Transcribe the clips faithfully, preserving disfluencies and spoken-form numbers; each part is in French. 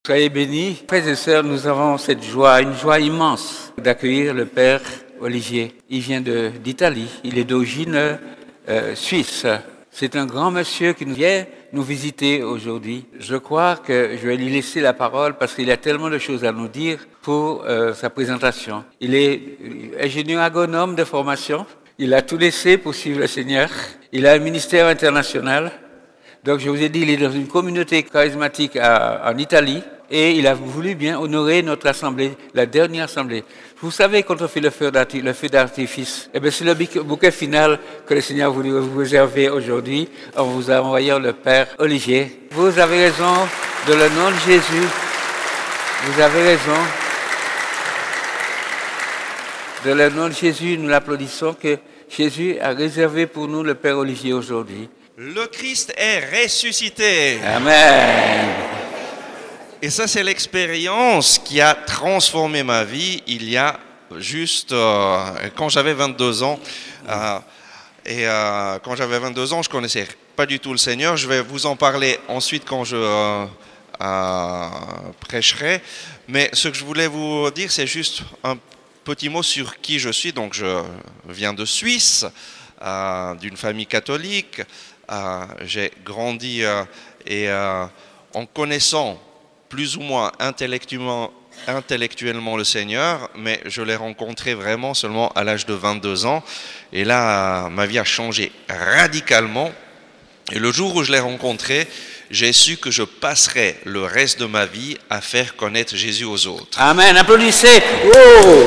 Soyez bénis. Frères et sœurs, nous avons cette joie, une joie immense d'accueillir le Père Olivier. Il vient de, d'Italie, il est d'origine euh, suisse. C'est un grand monsieur qui nous vient nous visiter aujourd'hui. Je crois que je vais lui laisser la parole parce qu'il a tellement de choses à nous dire pour euh, sa présentation. Il est ingénieur agronome de formation. Il a tout laissé pour suivre le Seigneur. Il a un ministère international. Donc je vous ai dit, il est dans une communauté charismatique à, en Italie et il a voulu bien honorer notre assemblée, la dernière assemblée. Vous savez, quand on fait le feu d'artifice, le feu d'artifice, eh bien c'est le bouquet final que le Seigneur voulait vous réserver aujourd'hui en vous envoyant le Père Olivier. Vous avez raison, dans le nom de Jésus, vous avez raison. Dans le nom de Jésus, nous l'applaudissons que Jésus a réservé pour nous le Père Olivier aujourd'hui. Le Christ est ressuscité. Amen. Et ça, c'est l'expérience qui a transformé ma vie il y a juste euh, quand j'avais vingt-deux ans. Euh, et euh, quand j'avais vingt-deux ans, je connaissais pas du tout le Seigneur. Je vais vous en parler ensuite quand je euh, euh, prêcherai. Mais ce que je voulais vous dire, c'est juste un petit mot sur qui je suis. Donc, je viens de Suisse, euh, d'une famille catholique. Euh, j'ai grandi euh, et euh, en connaissant plus ou moins intellectuellement, intellectuellement le Seigneur, mais je l'ai rencontré vraiment seulement à l'âge de vingt-deux ans. Et là, euh, ma vie a changé radicalement. Et le jour où je l'ai rencontré, j'ai su que je passerais le reste de ma vie à faire connaître Jésus aux autres. Amen. Applaudissez. Oh!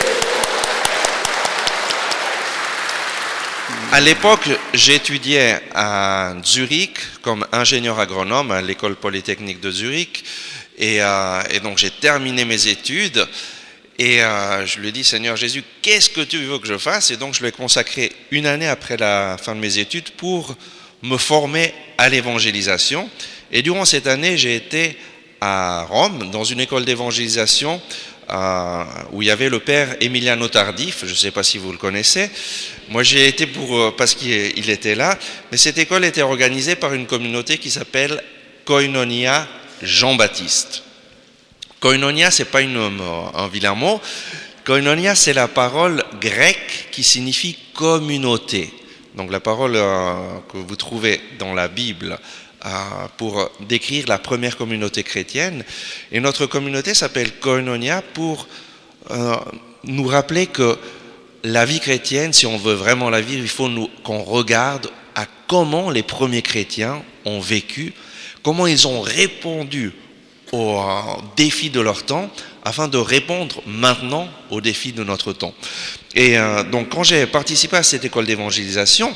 À l'époque, j'étudiais à Zurich comme ingénieur agronome à l'école polytechnique de Zurich. Et, euh, et donc, j'ai terminé mes études. Et euh, je lui ai dit, Seigneur Jésus, qu'est-ce que tu veux que je fasse? Et donc, je lui ai consacré une année après la fin de mes études pour me former à l'évangélisation. Et durant cette année, j'ai été à Rome, dans une école d'évangélisation, Euh, où il y avait le père Emiliano Tardif, je ne sais pas si vous le connaissez. Moi, j'ai été pour euh, parce qu'il était là, mais cette école était organisée par une communauté qui s'appelle Koinonia Jean-Baptiste. Koinonia, c'est pas une, un vilain mot. Koinonia, c'est la parole grecque qui signifie communauté. Donc la parole euh, que vous trouvez dans la Bible pour décrire la première communauté chrétienne. Et notre communauté s'appelle Koinonia pour euh, nous rappeler que la vie chrétienne, si on veut vraiment la vivre, il faut nous, qu'on regarde à comment les premiers chrétiens ont vécu, comment ils ont répondu aux défis de leur temps, afin de répondre maintenant aux défis de notre temps. Et euh, donc quand j'ai participé à cette école d'évangélisation,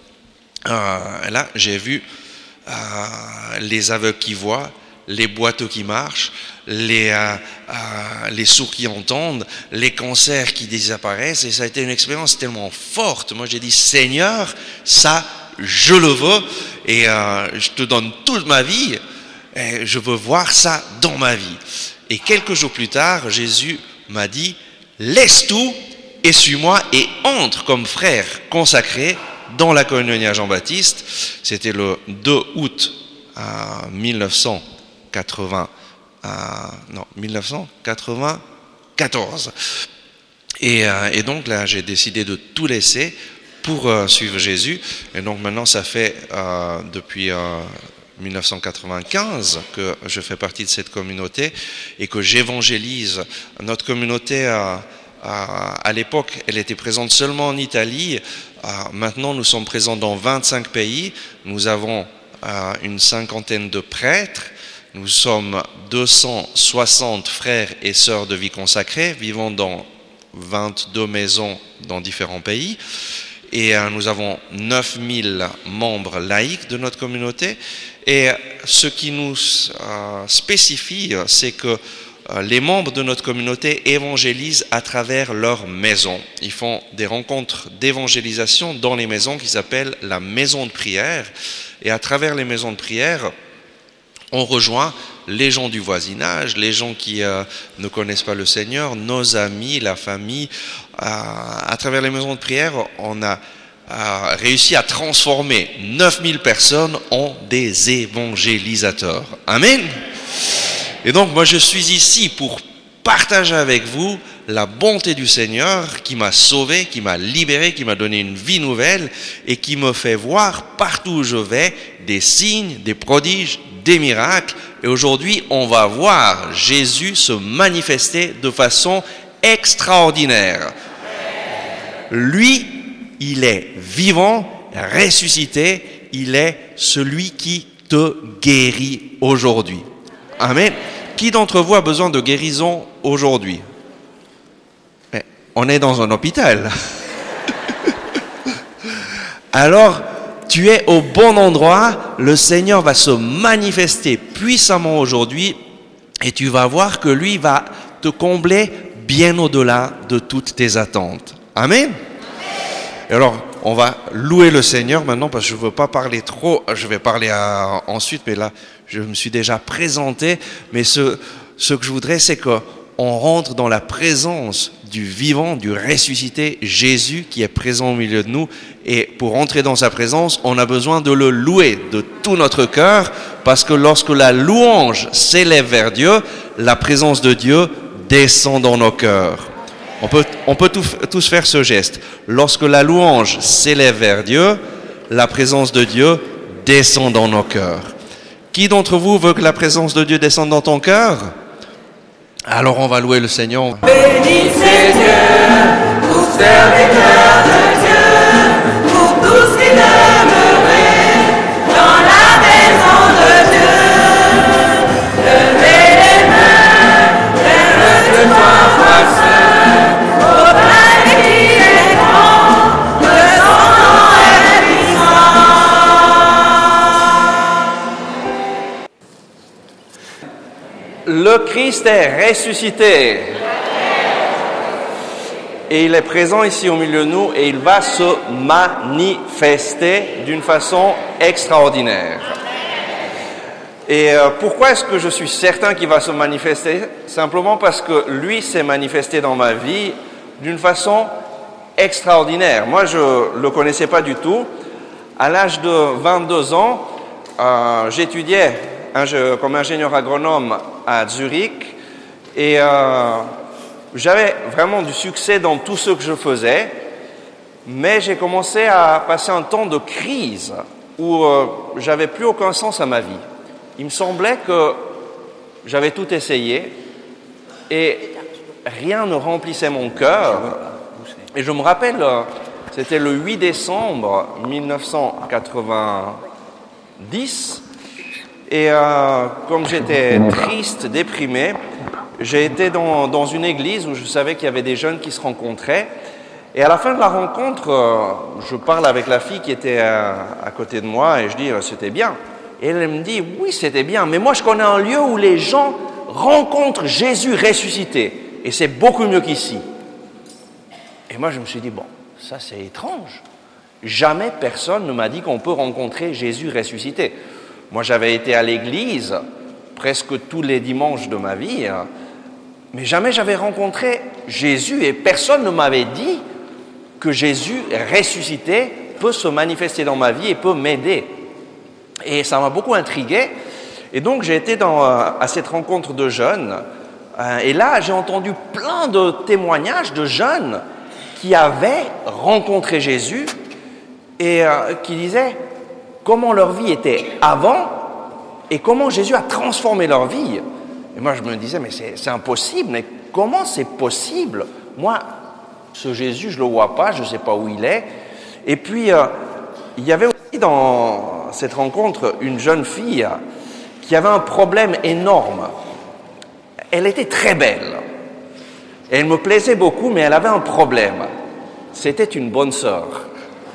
euh, là j'ai vu Euh, les aveugles qui voient, les boiteux qui marchent, les, euh, euh, les sourds qui entendent, les cancers qui disparaissent. Et ça a été une expérience tellement forte. Moi, j'ai dit, Seigneur, ça, je le veux. Et euh, je te donne toute ma vie. Et je veux voir ça dans ma vie. Et quelques jours plus tard, Jésus m'a dit, laisse tout et suis-moi et entre comme frère consacré dans la Koinonia Jean-Baptiste. C'était le deux août euh, mille neuf cent quatre-vingts, euh, non, mille neuf cent quatre-vingt-quatorze. Et, euh, et donc là, j'ai décidé de tout laisser pour euh, suivre Jésus. Et donc maintenant, ça fait euh, depuis euh, mille neuf cent quatre-vingt-quinze que je fais partie de cette communauté et que j'évangélise. Notre communauté euh, à l'époque, elle était présente seulement en Italie. Maintenant, nous sommes présents dans vingt-cinq pays. Nous avons une cinquantaine de prêtres. Nous sommes deux cent soixante frères et sœurs de vie consacrée, vivant dans vingt-deux maisons dans différents pays. Et nous avons neuf mille membres laïcs de notre communauté. Et ce qui nous spécifie, c'est que les membres de notre communauté évangélisent à travers leurs maisons. Ils font des rencontres d'évangélisation dans les maisons qui s'appellent la maison de prière. Et à travers les maisons de prière, on rejoint les gens du voisinage, les gens qui euh, ne connaissent pas le Seigneur, nos amis, la famille. Euh, à travers les maisons de prière, on a euh, réussi à transformer neuf mille personnes en des évangélisateurs. Amen. Et donc, moi, je suis ici pour partager avec vous la bonté du Seigneur qui m'a sauvé, qui m'a libéré, qui m'a donné une vie nouvelle et qui me fait voir partout où je vais des signes, des prodiges, des miracles. Et aujourd'hui, on va voir Jésus se manifester de façon extraordinaire. Lui, il est vivant, ressuscité, il est celui qui te guérit aujourd'hui. Amen. Qui d'entre vous a besoin de guérison aujourd'hui? Mais on est dans un hôpital. Alors, tu es au bon endroit, le Seigneur va se manifester puissamment aujourd'hui et tu vas voir que lui va te combler bien au-delà de toutes tes attentes. Amen. Et alors, on va louer le Seigneur maintenant parce que je ne veux pas parler trop, je vais parler à, ensuite, mais là, je me suis déjà présenté. Mais ce, ce que je voudrais, c'est qu'on rentre dans la présence du vivant, du ressuscité Jésus qui est présent au milieu de nous. Et pour entrer dans sa présence, on a besoin de le louer de tout notre cœur parce que lorsque la louange s'élève vers Dieu, la présence de Dieu descend dans nos cœurs. On peut, on peut tout, tous faire ce geste. Lorsque la louange s'élève vers Dieu, la présence de Dieu descend dans nos cœurs. Qui d'entre vous veut que la présence de Dieu descende dans ton cœur? Alors on va louer le Seigneur. Béni Seigneur, pour serviteur de Dieu, pour tous qui demeurent dans la maison de Dieu. Levez les mains vers le toi forceur, au Père qui est grand, que son nom est puissant. Le Christ est ressuscité. Et il est présent ici au milieu de nous et il va se manifester d'une façon extraordinaire. Et euh, pourquoi est-ce que je suis certain qu'il va se manifester? Simplement parce que lui s'est manifesté dans ma vie d'une façon extraordinaire. Moi, je ne le connaissais pas du tout. À l'âge de vingt-deux ans, euh, j'étudiais ingé- comme ingénieur agronome à Zurich et euh, j'avais vraiment du succès dans tout ce que je faisais, mais j'ai commencé à passer un temps de crise où euh, j'avais plus aucun sens à ma vie. Il me semblait que j'avais tout essayé et rien ne remplissait mon cœur. Et je me rappelle, c'était le huit décembre mille neuf cent quatre-vingt-dix, et euh, comme j'étais triste, déprimé, j'ai été dans, dans une église où je savais qu'il y avait des jeunes qui se rencontraient. Et à la fin de la rencontre, euh, je parle avec la fille qui était à, à côté de moi et je dis euh, « c'était bien ». Et elle me dit « oui, c'était bien, mais moi je connais un lieu où les gens rencontrent Jésus ressuscité et c'est beaucoup mieux qu'ici ». Et moi je me suis dit « bon, ça c'est étrange. Jamais personne ne m'a dit qu'on peut rencontrer Jésus ressuscité ». Moi j'avais été à l'église presque tous les dimanches de ma vie, hein, mais jamais j'avais rencontré Jésus et personne ne m'avait dit que Jésus ressuscité peut se manifester dans ma vie et peut m'aider. Et ça m'a beaucoup intrigué. Et donc j'ai été dans, euh, à cette rencontre de jeunes euh, et là j'ai entendu plein de témoignages de jeunes qui avaient rencontré Jésus et euh, qui disaient comment leur vie était avant et comment Jésus a transformé leur vie. Et moi, je me disais, mais c'est, c'est impossible. Mais comment c'est possible? Moi, ce Jésus, je ne le vois pas, je ne sais pas où il est. Et puis, euh, il y avait aussi dans cette rencontre une jeune fille qui avait un problème énorme. Elle était très belle. Elle me plaisait beaucoup, mais elle avait un problème. C'était une bonne sœur.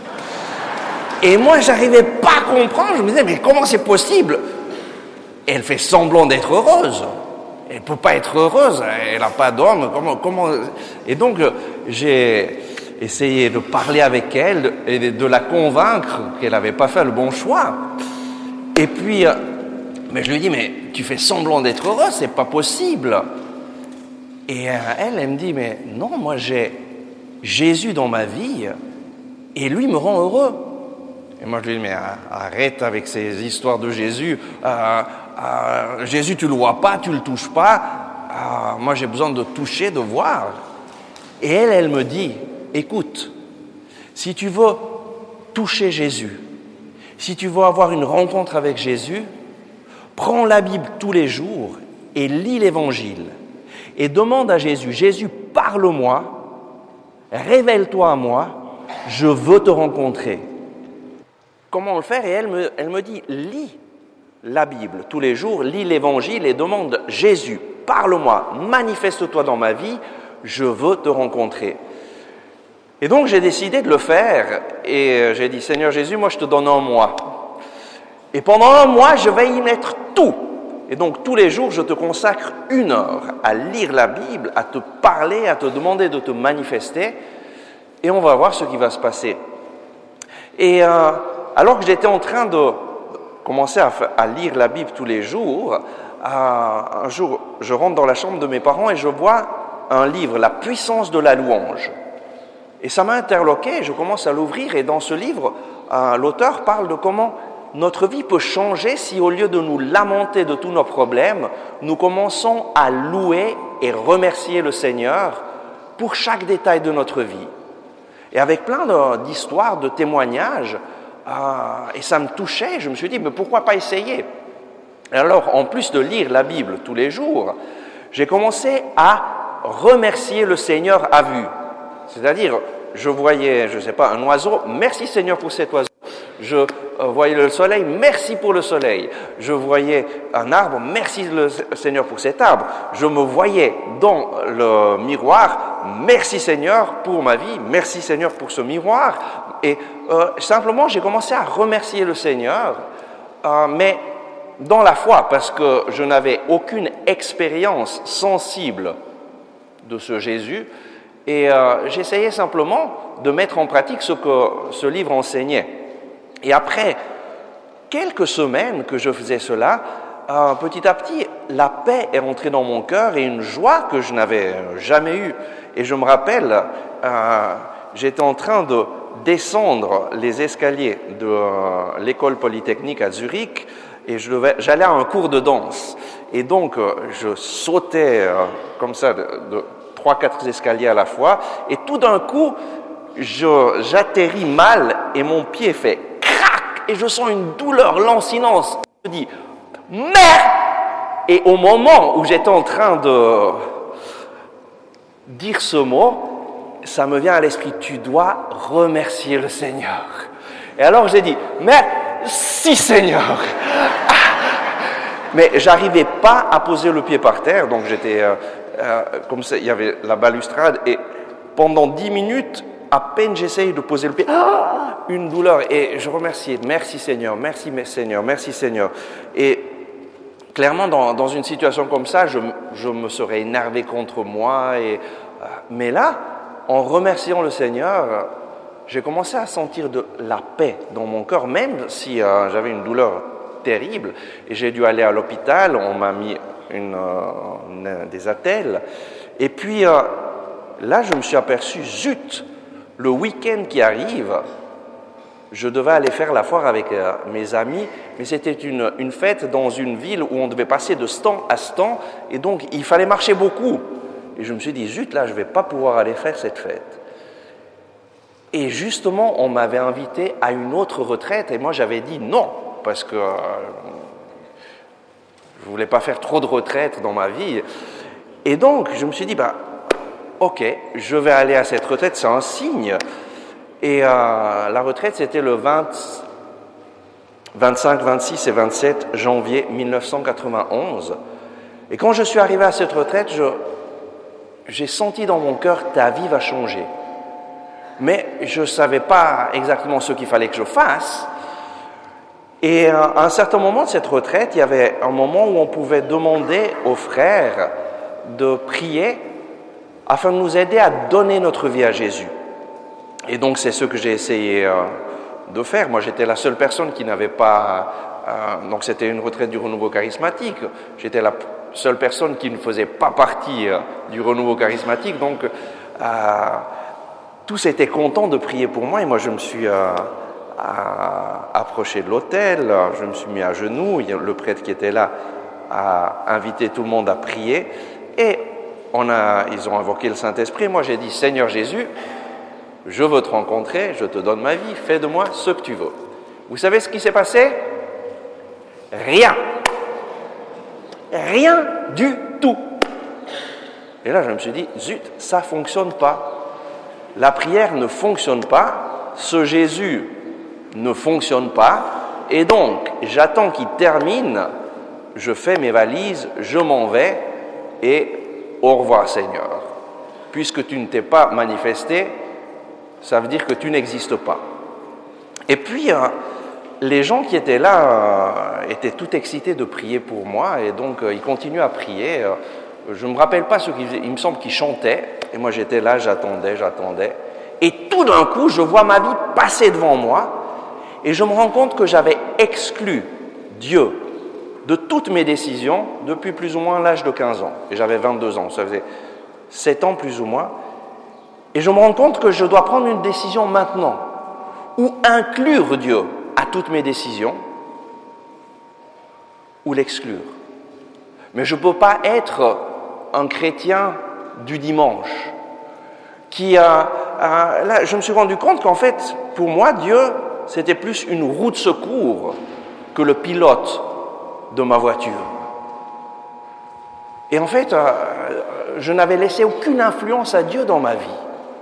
Et moi, je n'arrivais pas à comprendre. Je me disais, mais comment c'est possible? Elle fait semblant d'être heureuse. Elle ne peut pas être heureuse. Elle n'a pas d'homme. Comment, comment... Et donc, j'ai essayé de parler avec elle et de la convaincre qu'elle n'avait pas fait le bon choix. Et puis, mais je lui dis, mais tu fais semblant d'être heureuse, c'est pas possible. Et elle, elle me dit, mais non, moi j'ai Jésus dans ma vie et lui me rend heureux. Et moi je lui dis, mais arrête avec ces histoires de Jésus. Euh, Euh, Jésus, tu le vois pas, tu le touches pas. Euh, moi, j'ai besoin de toucher, de voir. Et elle, elle me dit, écoute, si tu veux toucher Jésus, si tu veux avoir une rencontre avec Jésus, prends la Bible tous les jours et lis l'Évangile. Et demande à Jésus, Jésus, parle-moi, révèle-toi à moi, je veux te rencontrer. Comment le faire? Et elle me, elle me dit, lis la Bible tous les jours, lis l'Évangile et demande, Jésus, parle-moi, manifeste-toi dans ma vie, je veux te rencontrer. Et donc j'ai décidé de le faire et j'ai dit, Seigneur Jésus, moi je te donne un mois. Et pendant un mois, je vais y mettre tout. Et donc tous les jours, je te consacre une heure à lire la Bible, à te parler, à te demander de te manifester. Et on va voir ce qui va se passer. Et euh, alors que j'étais en train de commencer à, à lire la Bible tous les jours, euh, un jour, je rentre dans la chambre de mes parents et je vois un livre, La puissance de la louange. Et ça m'a interloqué, je commence à l'ouvrir et dans ce livre, euh, l'auteur parle de comment notre vie peut changer si au lieu de nous lamenter de tous nos problèmes, nous commençons à louer et remercier le Seigneur pour chaque détail de notre vie. Et avec plein de, d'histoires, de témoignages, euh, et ça me touchait, je me suis dit, mais pourquoi pas essayer? Et alors, en plus de lire la Bible tous les jours, j'ai commencé à remercier le Seigneur à vue. C'est-à-dire, je voyais, je ne sais pas, un oiseau, merci Seigneur pour cet oiseau. Je euh, voyais le soleil, merci pour le soleil. Je voyais un arbre, merci le Seigneur pour cet arbre. Je me voyais dans le miroir, merci Seigneur pour ma vie, merci Seigneur pour ce miroir. Et euh, simplement, j'ai commencé à remercier le Seigneur, euh, mais dans la foi, parce que je n'avais aucune expérience sensible de ce Jésus. Et euh, j'essayais simplement de mettre en pratique ce que ce livre enseignait. Et après quelques semaines que je faisais cela, euh, petit à petit, la paix est rentrée dans mon cœur et une joie que je n'avais jamais eue. Et je me rappelle, euh, j'étais en train de descendre les escaliers de euh, l'école polytechnique à Zurich et je devais, j'allais à un cours de danse. Et donc, euh, je sautais euh, comme ça de, de trois, quatre escaliers à la fois et tout d'un coup, je, j'atterris mal et mon pied fait et je sens une douleur lancinante. Je dis « Merde !» Et au moment où j'étais en train de dire ce mot, ça me vient à l'esprit « Tu dois remercier le Seigneur. » Et alors j'ai dit « Merci Seigneur !» Mais j'arrivais pas à poser le pied par terre, donc j'étais euh, euh, comme ça, il y avait la balustrade et pendant dix minutes, à peine j'essayais de poser le pied, ah, une douleur. Et je remerciais, merci Seigneur, merci Seigneur, merci Seigneur. Et clairement, dans, dans une situation comme ça, je, je me serais énervé contre moi. Et, euh, mais là, en remerciant le Seigneur, j'ai commencé à sentir de la paix dans mon cœur, même si euh, j'avais une douleur terrible. Et j'ai dû aller à l'hôpital, on m'a mis une, euh, une, des attelles. Et puis euh, là, je me suis aperçu, zut, le week-end qui arrive, je devais aller faire la foire avec euh, mes amis, mais c'était une, une fête dans une ville où on devait passer de stand à stand, et donc il fallait marcher beaucoup. Et je me suis dit, zut, là, je ne vais pas pouvoir aller faire cette fête. Et justement, on m'avait invité à une autre retraite, et moi j'avais dit non, parce que euh, je ne voulais pas faire trop de retraites dans ma vie. Et donc, je me suis dit, bah, ok, je vais aller à cette retraite, c'est un signe. Et euh, la retraite, c'était le vingt, vingt-cinq, vingt-six et vingt-sept janvier mille neuf cent quatre-vingt-onze. Et quand je suis arrivé à cette retraite, je, j'ai senti dans mon cœur, ta vie va changer. Mais je ne savais pas exactement ce qu'il fallait que je fasse. Et à un certain moment de cette retraite, il y avait un moment où on pouvait demander aux frères de prier afin de nous aider à donner notre vie à Jésus. Et donc, c'est ce que j'ai essayé euh, de faire. Moi, j'étais la seule personne qui n'avait pas... Euh, donc, c'était une retraite du renouveau charismatique. J'étais la seule personne qui ne faisait pas partie euh, du renouveau charismatique. Donc, euh, tous étaient contents de prier pour moi. Et moi, je me suis euh, approché de l'autel, je me suis mis à genoux, le prêtre qui était là a invité tout le monde à prier, et on a, ils ont invoqué le Saint-Esprit. Moi j'ai dit, Seigneur Jésus, je veux te rencontrer, je te donne ma vie, fais de moi ce que tu veux. Vous savez ce qui s'est passé? Rien. Rien du tout. Et là je me suis dit, zut, ça ne fonctionne pas. La prière ne fonctionne pas, ce Jésus ne fonctionne pas, et donc j'attends qu'il termine, je fais mes valises, je m'en vais, et au revoir Seigneur. Puisque tu ne t'es pas manifesté, ça veut dire que tu n'existes pas. Et puis, euh, les gens qui étaient là euh, étaient tout excités de prier pour moi, et donc euh, ils continuent à prier. Euh, je ne me rappelle pas ce qu'ils faisaient, il me semble qu'ils chantaient, et moi j'étais là, j'attendais, j'attendais. Et tout d'un coup, je vois ma vie passer devant moi, et je me rends compte que j'avais exclu Dieu de toutes mes décisions depuis plus ou moins l'âge de quinze ans. Et j'avais vingt-deux ans, ça faisait sept ans plus ou moins. Et je me rends compte que je dois prendre une décision maintenant, ou inclure Dieu à toutes mes décisions, ou l'exclure. Mais je ne peux pas être un chrétien du dimanche, qui a... Euh, là, je me suis rendu compte qu'en fait, pour moi, Dieu, c'était plus une roue de secours que le pilote de ma voiture. Et en fait, euh, je n'avais laissé aucune influence à Dieu dans ma vie.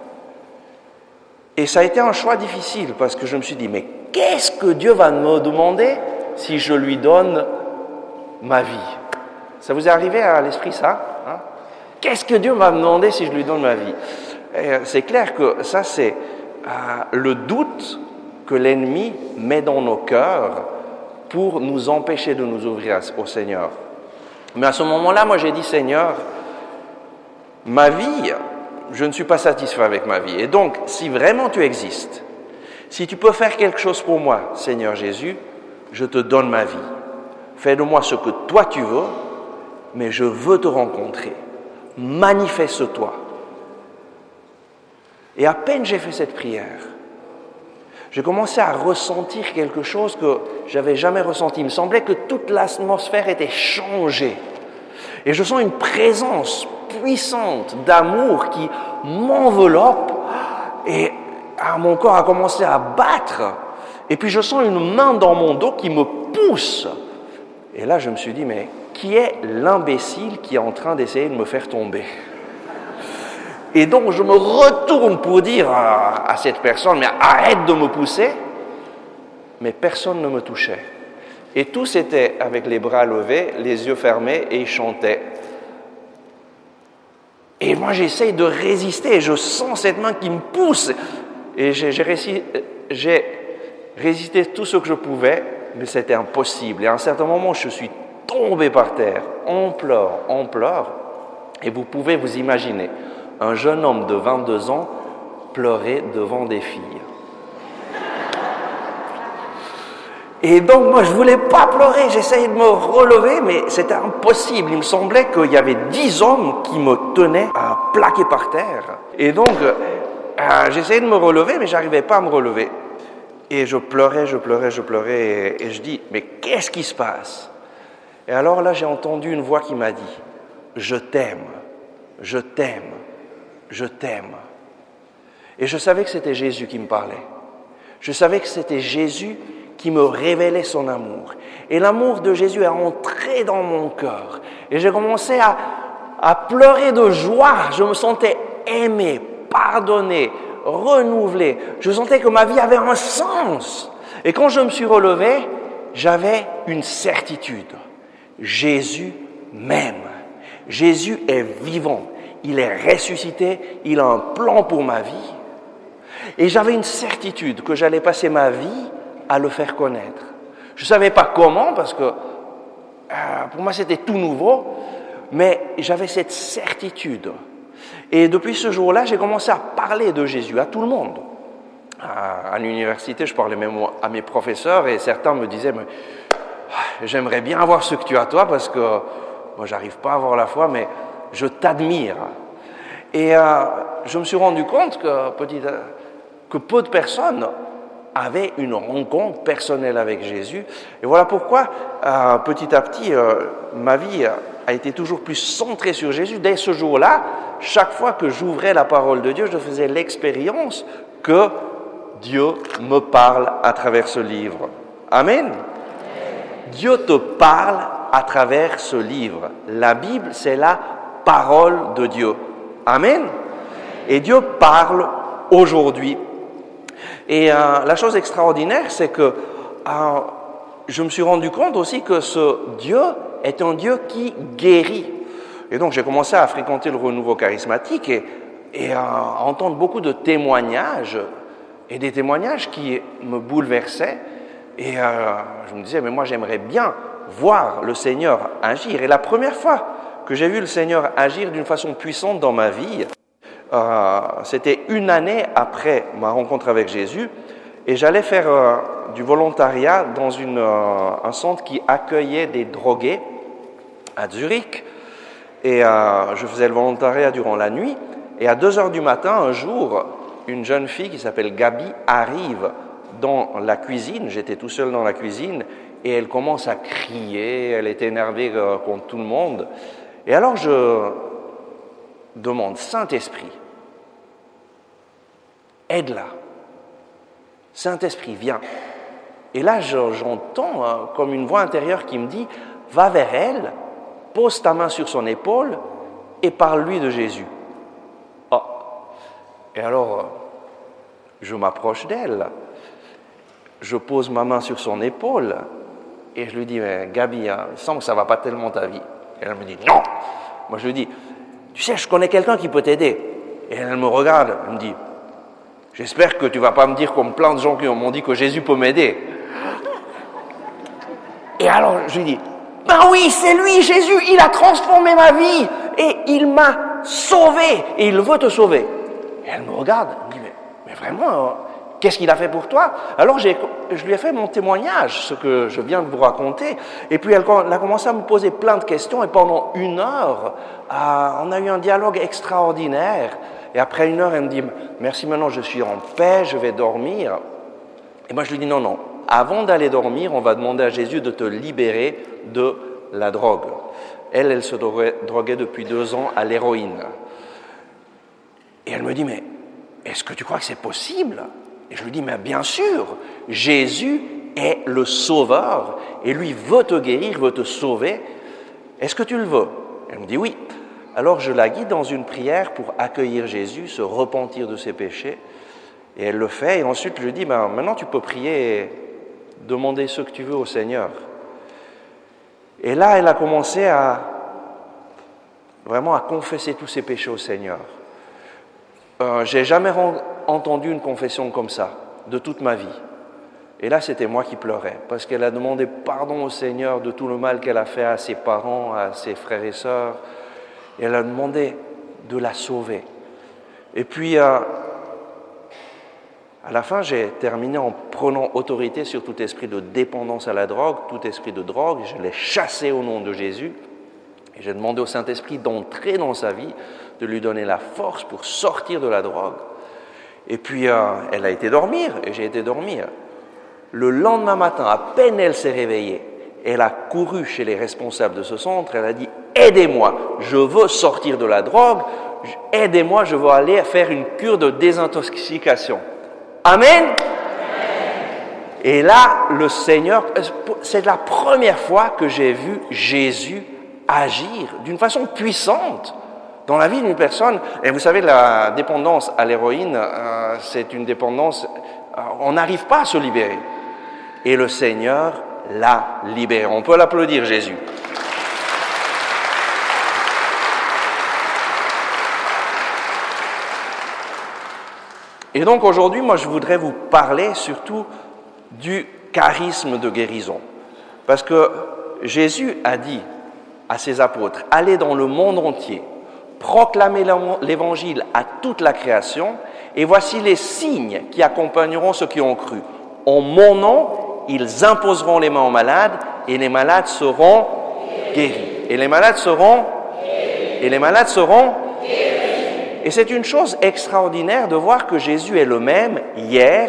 Et ça a été un choix difficile, parce que je me suis dit, mais qu'est-ce que Dieu va me demander si je lui donne ma vie? Ça vous est arrivé à l'esprit, ça, hein? Qu'est-ce que Dieu va me demander si je lui donne ma vie? Et c'est clair que ça, c'est euh, le doute que l'ennemi met dans nos cœurs pour nous empêcher de nous ouvrir au Seigneur. Mais à ce moment-là, moi j'ai dit, Seigneur, ma vie, je ne suis pas satisfait avec ma vie. Et donc, si vraiment tu existes, si tu peux faire quelque chose pour moi, Seigneur Jésus, je te donne ma vie. Fais de moi ce que toi tu veux, mais je veux te rencontrer. Manifeste-toi. Et à peine j'ai fait cette prière, j'ai commencé à ressentir quelque chose que je n'avais jamais ressenti. Il me semblait que toute l'atmosphère était changée. Et je sens une présence puissante d'amour qui m'enveloppe, et ah, mon corps a commencé à battre. Et puis je sens une main dans mon dos qui me pousse. Et là je me suis dit, mais qui est l'imbécile qui est en train d'essayer de me faire tomber? Et donc je me retourne pour dire à, à cette personne, mais arrête de me pousser. Mais personne ne me touchait. Et tous étaient avec les bras levés, les yeux fermés, et ils chantaient. Et moi j'essaye de résister, et je sens cette main qui me pousse. Et j'ai, j'ai, réussi, j'ai résisté tout ce que je pouvais, mais c'était impossible. Et à un certain moment, je suis tombé par terre. On pleure, on pleure. Et vous pouvez vous imaginer un jeune homme de vingt-deux ans pleurer devant des filles. Et donc moi je voulais pas pleurer, j'essayais de me relever, mais c'était impossible. Il me semblait qu'il y avait dix hommes qui me tenaient à plaquer par terre. Et donc euh, j'essayais de me relever, mais j'arrivais pas à me relever. Et je pleurais, je pleurais, je pleurais, et, et je dis, mais qu'est-ce qui se passe? Et alors là j'ai entendu une voix qui m'a dit, je t'aime, je t'aime. Je t'aime. Et je savais que c'était Jésus qui me parlait. Je savais que c'était Jésus qui me révélait son amour. Et l'amour de Jésus est entré dans mon cœur. Et j'ai commencé à, à pleurer de joie. Je me sentais aimé, pardonné, renouvelé. Je sentais que ma vie avait un sens. Et quand je me suis relevé, j'avais une certitude. Jésus m'aime. Jésus est vivant. Il est ressuscité, il a un plan pour ma vie. Et j'avais une certitude que j'allais passer ma vie à le faire connaître. Je ne savais pas comment, parce que euh, pour moi c'était tout nouveau, mais j'avais cette certitude. Et depuis ce jour-là, j'ai commencé à parler de Jésus à tout le monde. À, à l'université, je parlais même à mes professeurs, et certains me disaient, mais, j'aimerais bien avoir ce que tu as toi, parce que moi j'arrive pas à avoir la foi, mais je t'admire. Et euh, je me suis rendu compte que, petit, que peu de personnes avait une rencontre personnelle avec Jésus. Et voilà pourquoi, euh, petit à petit, euh, ma vie a été toujours plus centrée sur Jésus. Dès ce jour-là, chaque fois que j'ouvrais la parole de Dieu, je faisais l'expérience que Dieu me parle à travers ce livre. Amen. Dieu te parle à travers ce livre. La Bible, c'est la parole de Dieu. Amen. Et Dieu parle aujourd'hui. Et euh, la chose extraordinaire, c'est que euh, je me suis rendu compte aussi que ce Dieu est un Dieu qui guérit. Et donc j'ai commencé à fréquenter le renouveau charismatique et, et à entendre beaucoup de témoignages, et des témoignages qui me bouleversaient. Et euh, je me disais, mais moi j'aimerais bien voir le Seigneur agir. Et la première fois que j'ai vu le Seigneur agir d'une façon puissante dans ma vie, euh, c'était une année après ma rencontre avec Jésus, et j'allais faire euh, du volontariat dans une, euh, un centre qui accueillait des drogués à Zurich, et euh, je faisais le volontariat durant la nuit, et à deux heures du matin, un jour, une jeune fille qui s'appelle Gabi arrive dans la cuisine, j'étais tout seul dans la cuisine, et elle commence à crier, elle est énervée euh, contre tout le monde, et alors je demande, Saint-Esprit, aide-la. Saint-Esprit, viens. Et là, j'entends euh, comme une voix intérieure qui me dit, va vers elle, pose ta main sur son épaule et parle-lui de Jésus. Oh. Et alors, euh, je m'approche d'elle, je pose ma main sur son épaule et je lui dis, mais Gabi, hein, il semble que ça ne va pas tellement ta vie. Et elle me dit, non. Moi, je lui dis, tu sais, je connais quelqu'un qui peut t'aider. Et elle me regarde, elle me dit, j'espère que tu ne vas pas me dire comme plein de gens qui m'ont dit que Jésus peut m'aider. Et alors, je lui dis, ben oui, c'est lui, Jésus, il a transformé ma vie et il m'a sauvé et il veut te sauver. Et elle me regarde, elle me dit, mais, mais vraiment, euh, qu'est-ce qu'il a fait pour toi? Alors, j'ai, je lui ai fait mon témoignage, ce que je viens de vous raconter. Et puis, elle, elle a commencé à me poser plein de questions et pendant une heure, euh, on a eu un dialogue extraordinaire. Et après une heure, elle me dit, merci, maintenant je suis en paix, je vais dormir. Et moi, je lui dis, non, non, avant d'aller dormir, on va demander à Jésus de te libérer de la drogue. Elle, elle se droguait depuis deux ans à l'héroïne. Et elle me dit, mais est-ce que tu crois que c'est possible? Et je lui dis, mais bien sûr, Jésus est le sauveur et lui veut te guérir, veut te sauver. Est-ce que tu le veux? Elle me dit, oui. Alors je la guide dans une prière pour accueillir Jésus, se repentir de ses péchés. Et elle le fait. Et ensuite, je lui dis, ben, maintenant tu peux prier et demander ce que tu veux au Seigneur. Et là, elle a commencé à vraiment à confesser tous ses péchés au Seigneur. Euh, j'ai jamais entendu une confession comme ça de toute ma vie. Et là, c'était moi qui pleurais parce qu'elle a demandé pardon au Seigneur de tout le mal qu'elle a fait à ses parents, à ses frères et sœurs. Et elle a demandé de la sauver. Et puis, euh, à la fin, j'ai terminé en prenant autorité sur tout esprit de dépendance à la drogue, tout esprit de drogue. Je l'ai chassé au nom de Jésus. Et j'ai demandé au Saint-Esprit d'entrer dans sa vie, de lui donner la force pour sortir de la drogue. Et puis, euh, elle a été dormir, et j'ai été dormir. Le lendemain matin, à peine elle s'est réveillée, elle a couru chez les responsables de ce centre, elle a dit « Aidez-moi, je veux sortir de la drogue, aidez-moi, je veux aller faire une cure de désintoxication. » Amen. Amen. Et là, le Seigneur, c'est la première fois que j'ai vu Jésus agir d'une façon puissante dans la vie d'une personne. Et vous savez, la dépendance à l'héroïne, euh, c'est une dépendance, euh, on n'arrive pas à se libérer. Et le Seigneur l'a libéré. On peut l'applaudir, Jésus. Et donc aujourd'hui, moi je voudrais vous parler surtout du charisme de guérison. Parce que Jésus a dit à ses apôtres, allez dans le monde entier, proclamez l'évangile à toute la création, et voici les signes qui accompagneront ceux qui ont cru. En mon nom, ils imposeront les mains aux malades, et les malades seront guéris. Et les malades seront et les malades seront Et c'est une chose extraordinaire de voir que Jésus est le même hier,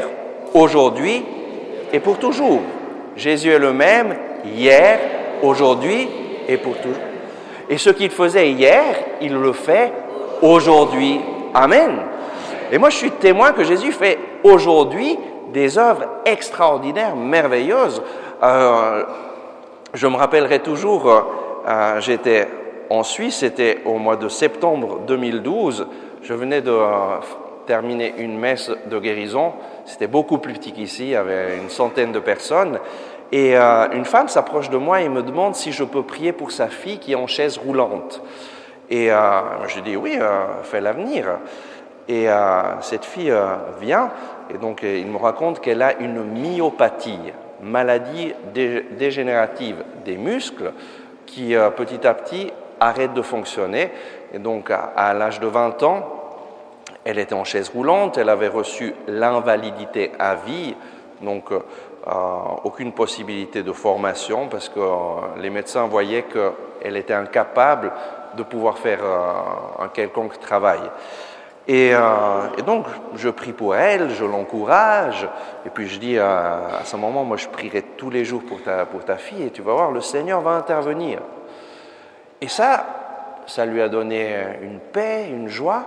aujourd'hui et pour toujours. Jésus est le même hier, aujourd'hui et pour toujours. Et ce qu'il faisait hier, il le fait aujourd'hui. Amen. Et moi, je suis témoin que Jésus fait aujourd'hui des œuvres extraordinaires, merveilleuses. Euh, je me rappellerai toujours, euh, j'étais en Suisse, c'était au mois de septembre deux mille douze. Je venais de euh, terminer une messe de guérison. C'était beaucoup plus petit qu'ici, il y avait une centaine de personnes. Et euh, une femme s'approche de moi et me demande si je peux prier pour sa fille qui est en chaise roulante. Et euh, je dis oui, euh, fais-la venir. Et euh, cette fille euh, vient, et donc il me raconte qu'elle a une myopathie, maladie dé- dégénérative des muscles, qui euh, petit à petit arrête de fonctionner. Et donc à, à l'âge de vingt ans, elle était en chaise roulante, elle avait reçu l'invalidité à vie, donc euh, aucune possibilité de formation, parce que euh, les médecins voyaient qu'elle était incapable de pouvoir faire euh, un quelconque travail. Et, euh, et donc, je prie pour elle, je l'encourage, et puis je dis à, à ce moment, moi je prierai tous les jours pour ta, pour ta fille, et tu vas voir, le Seigneur va intervenir. Et ça, ça lui a donné une paix, une joie.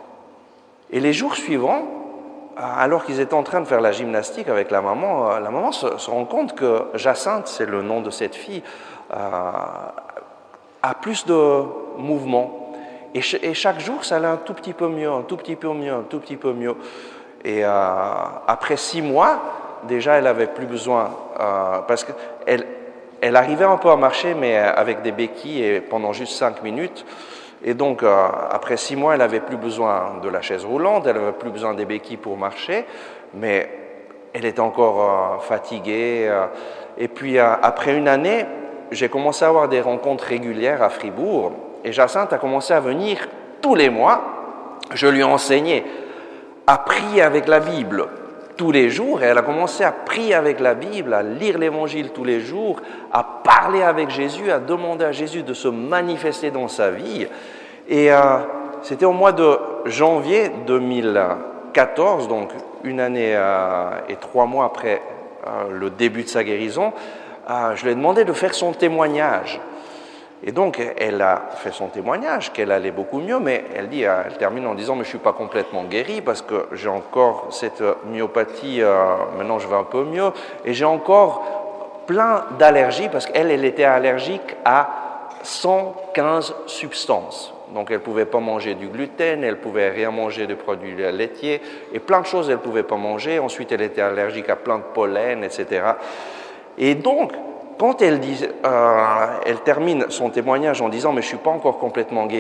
Et les jours suivants, alors qu'ils étaient en train de faire la gymnastique avec la maman, la maman se, se rend compte que Jacinthe, c'est le nom de cette fille, euh, a plus de mouvement. Et, ch- et chaque jour, ça allait un tout petit peu mieux, un tout petit peu mieux, un tout petit peu mieux. Et euh, après six mois, déjà, elle avait plus besoin, euh, parce qu'elle elle arrivait un peu à marcher, mais avec des béquilles et pendant juste cinq minutes. Et donc, euh, après six mois, elle n'avait plus besoin de la chaise roulante, elle n'avait plus besoin des béquilles pour marcher, mais elle était encore euh, fatiguée. Euh, et puis, euh, après une année, j'ai commencé à avoir des rencontres régulières à Fribourg, et Jacinthe a commencé à venir tous les mois. Je lui ai enseigné à prier avec la Bible tous les jours, et elle a commencé à prier avec la Bible, à lire l'Évangile tous les jours, à parler avec Jésus, à demander à Jésus de se manifester dans sa vie. Et euh, c'était au mois de janvier deux mille quatorze, donc une année euh, et trois mois après euh, le début de sa guérison, euh, je lui ai demandé de faire son témoignage. Et donc, elle a fait son témoignage, qu'elle allait beaucoup mieux, mais elle dit, elle termine en disant, mais je ne suis pas complètement guérie parce que j'ai encore cette myopathie, euh, maintenant je vais un peu mieux, et j'ai encore plein d'allergies parce qu'elle, elle était allergique à cent quinze substances. Donc, elle ne pouvait pas manger du gluten, elle ne pouvait rien manger de produits laitiers, et plein de choses elle ne pouvait pas manger. Ensuite, elle était allergique à plein de pollen, et cetera. Et donc, quand elle, dit, euh, elle termine son témoignage en disant « mais je ne suis pas encore complètement guérie »,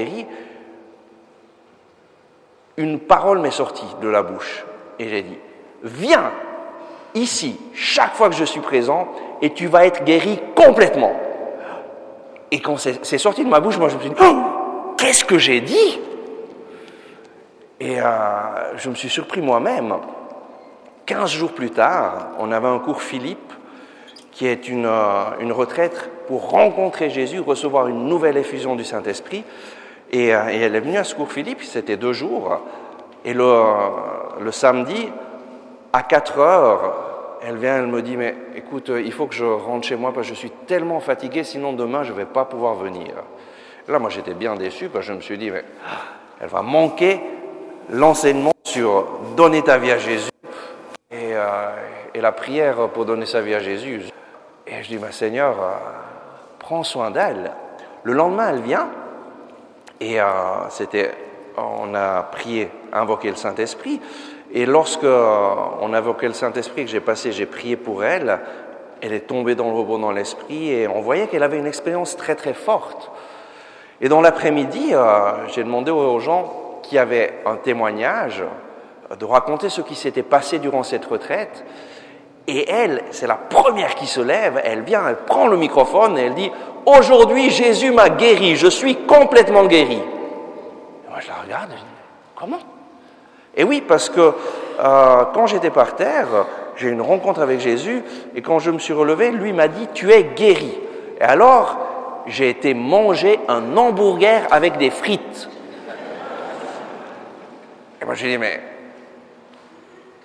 une parole m'est sortie de la bouche et j'ai dit « viens ici chaque fois que je suis présent et tu vas être guéri complètement ». Et quand c'est, c'est sorti de ma bouche, moi je me suis dit oh, « qu'est-ce que j'ai dit ?» Et euh, je me suis surpris moi-même. Quinze jours plus tard, on avait un cours Philippe, qui est une, euh, une retraite pour rencontrer Jésus, recevoir une nouvelle effusion du Saint-Esprit. Et, euh, et elle est venue à ce cours Philippe, c'était deux jours. Et le, euh, le samedi, à quatre heures, elle vient, elle me dit, mais écoute, il faut que je rentre chez moi parce que je suis tellement fatigué, sinon demain je ne vais pas pouvoir venir. Et là, moi j'étais bien déçu parce que je me suis dit, mais elle va manquer l'enseignement sur donner ta vie à Jésus et, euh, et la prière pour donner sa vie à Jésus. Et je dis, bah, Seigneur, euh, prends soin d'elle. Le lendemain, elle vient, et euh, c'était, on a prié, invoqué le Saint-Esprit, et lorsque euh, on a invoqué le Saint-Esprit, que j'ai passé, j'ai prié pour elle, elle est tombée dans le repos dans l'Esprit, et on voyait qu'elle avait une expérience très très forte. Et dans l'après-midi, euh, j'ai demandé aux gens qui avaient un témoignage de raconter ce qui s'était passé durant cette retraite. Et elle, c'est la première qui se lève, elle vient, elle prend le microphone et elle dit « Aujourd'hui, Jésus m'a guéri, je suis complètement guéri. » Et moi, je la regarde et je dis « Comment ?» Et oui, parce que euh, quand j'étais par terre, j'ai eu une rencontre avec Jésus et quand je me suis relevé, lui m'a dit « Tu es guéri. » Et alors, j'ai été manger un hamburger avec des frites. Et moi, j'ai dit « Mais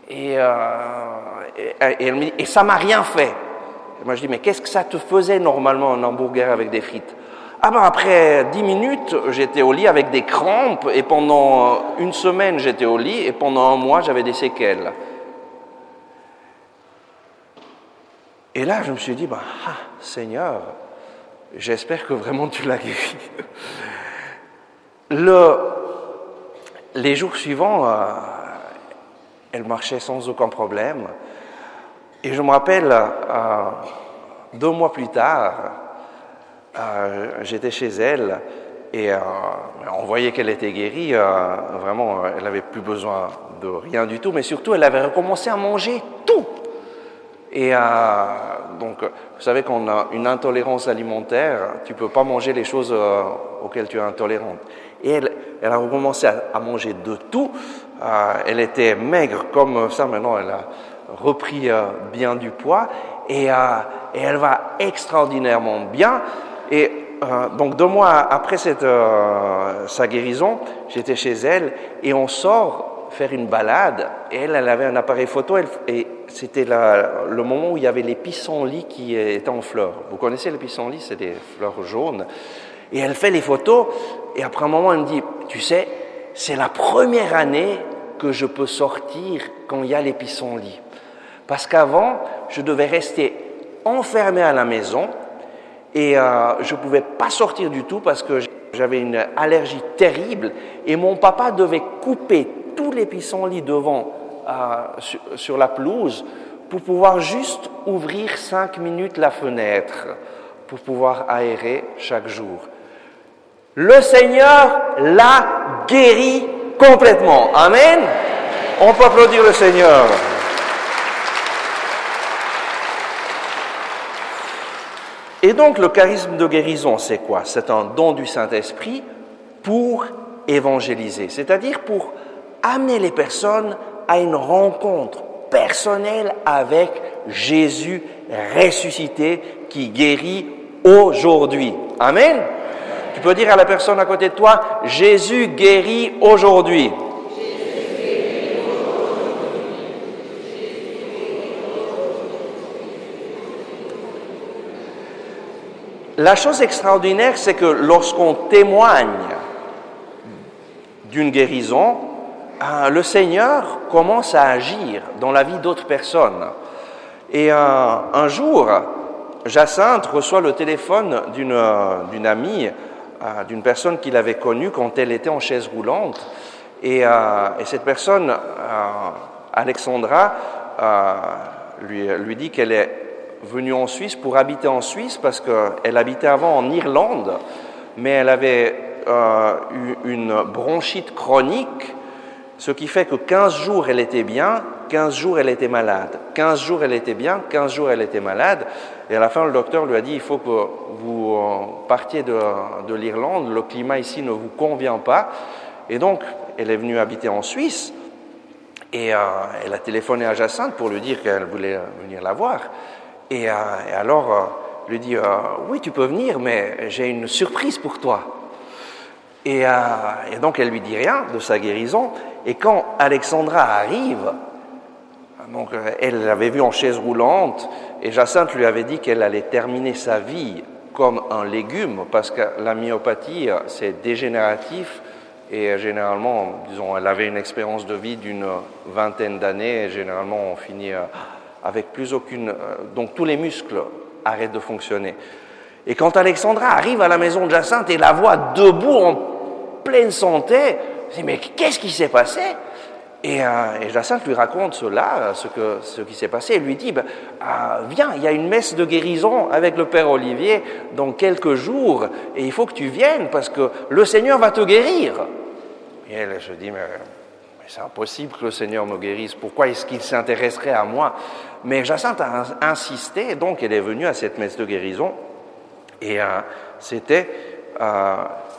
Et, euh, et, et, elle me dit, et ça m'a rien fait. Et moi je dis, mais qu'est-ce que ça te faisait normalement un hamburger avec des frites? Ah ben après dix minutes, j'étais au lit avec des crampes, et pendant une semaine j'étais au lit, et pendant un mois j'avais des séquelles. Et là je me suis dit, ben, ah, Seigneur, j'espère que vraiment tu l'as guéri. Le, les jours suivants, euh, elle marchait sans aucun problème. Et je me rappelle, euh, deux mois plus tard, euh, j'étais chez elle et euh, on voyait qu'elle était guérie. Euh, vraiment, elle n'avait plus besoin de rien du tout, mais surtout, elle avait recommencé à manger tout. Et euh, donc, vous savez qu'on a une intolérance alimentaire, tu ne peux pas manger les choses euh, auxquelles tu es intolérante. Et elle, elle a recommencé à, à manger de tout. Euh, elle était maigre comme ça, maintenant elle a repris euh, bien du poids et, euh, et elle va extraordinairement bien. Et euh, donc deux mois après cette, euh, sa guérison, j'étais chez elle et on sort faire une balade et elle, elle avait un appareil photo elle, et c'était la, le moment où il y avait les pissenlits qui étaient en fleurs. Vous connaissez les pissenlits, c'est des fleurs jaunes. Et elle fait les photos et après un moment elle me dit, tu sais, c'est la première année que je peux sortir quand il y a les pissenlits. Parce qu'avant, je devais rester enfermé à la maison et euh, je ne pouvais pas sortir du tout parce que j'avais une allergie terrible et mon papa devait couper tous les pissenlits devant euh, sur, sur la pelouse pour pouvoir juste ouvrir cinq minutes la fenêtre pour pouvoir aérer chaque jour. Le Seigneur l'a guéri complètement. Amen. On peut applaudir le Seigneur. Et donc le charisme de guérison, c'est quoi? C'est un don du Saint-Esprit pour évangéliser, c'est-à-dire pour amener les personnes à une rencontre personnelle avec Jésus ressuscité qui guérit aujourd'hui. Amen. Tu peux dire à la personne à côté de toi, Jésus guérit aujourd'hui. La chose extraordinaire, c'est que lorsqu'on témoigne d'une guérison, le Seigneur commence à agir dans la vie d'autres personnes. Et un, un jour, Jacinthe reçoit le téléphone d'une, d'une amie, d'une personne qu'il avait connue quand elle était en chaise roulante. Et, euh, et cette personne, euh, Alexandra, euh, lui, lui dit qu'elle est venue en Suisse pour habiter en Suisse parce qu'elle habitait avant en Irlande, mais elle avait euh, eu une bronchite chronique, ce qui fait que quinze jours elle était bien, quinze jours elle était malade, quinze jours elle était bien, quinze jours elle était malade, et à la fin le docteur lui a dit il faut que vous partiez de, de l'Irlande, le climat ici ne vous convient pas, et donc elle est venue habiter en Suisse, et euh, elle a téléphoné à Jacinthe pour lui dire qu'elle voulait venir la voir. Et, euh, et alors, euh, lui dit, euh, oui, tu peux venir, mais j'ai une surprise pour toi. Et, euh, et donc, elle lui dit rien de sa guérison. Et quand Alexandra arrive, donc, elle l'avait vue en chaise roulante, et Jacinthe lui avait dit qu'elle allait terminer sa vie comme un légume, parce que la myopathie, c'est dégénératif, et généralement, disons, elle avait une expérience de vie d'une vingtaine d'années, et généralement, on finit avec plus aucune... Donc, tous les muscles arrêtent de fonctionner. Et quand Alexandra arrive à la maison de Jacinthe et la voit debout en pleine santé, elle dit, mais qu'est-ce qui s'est passé? Et, euh, et Jacinthe lui raconte cela, ce, que, ce qui s'est passé, et lui dit, ben, euh, viens, il y a une messe de guérison avec le Père Olivier dans quelques jours, et il faut que tu viennes parce que le Seigneur va te guérir. Et elle se dit, mais, mais c'est impossible que le Seigneur me guérisse, pourquoi est-ce qu'il s'intéresserait à moi? Mais Jacinthe a insisté, donc elle est venue à cette messe de guérison, et euh, c'était euh,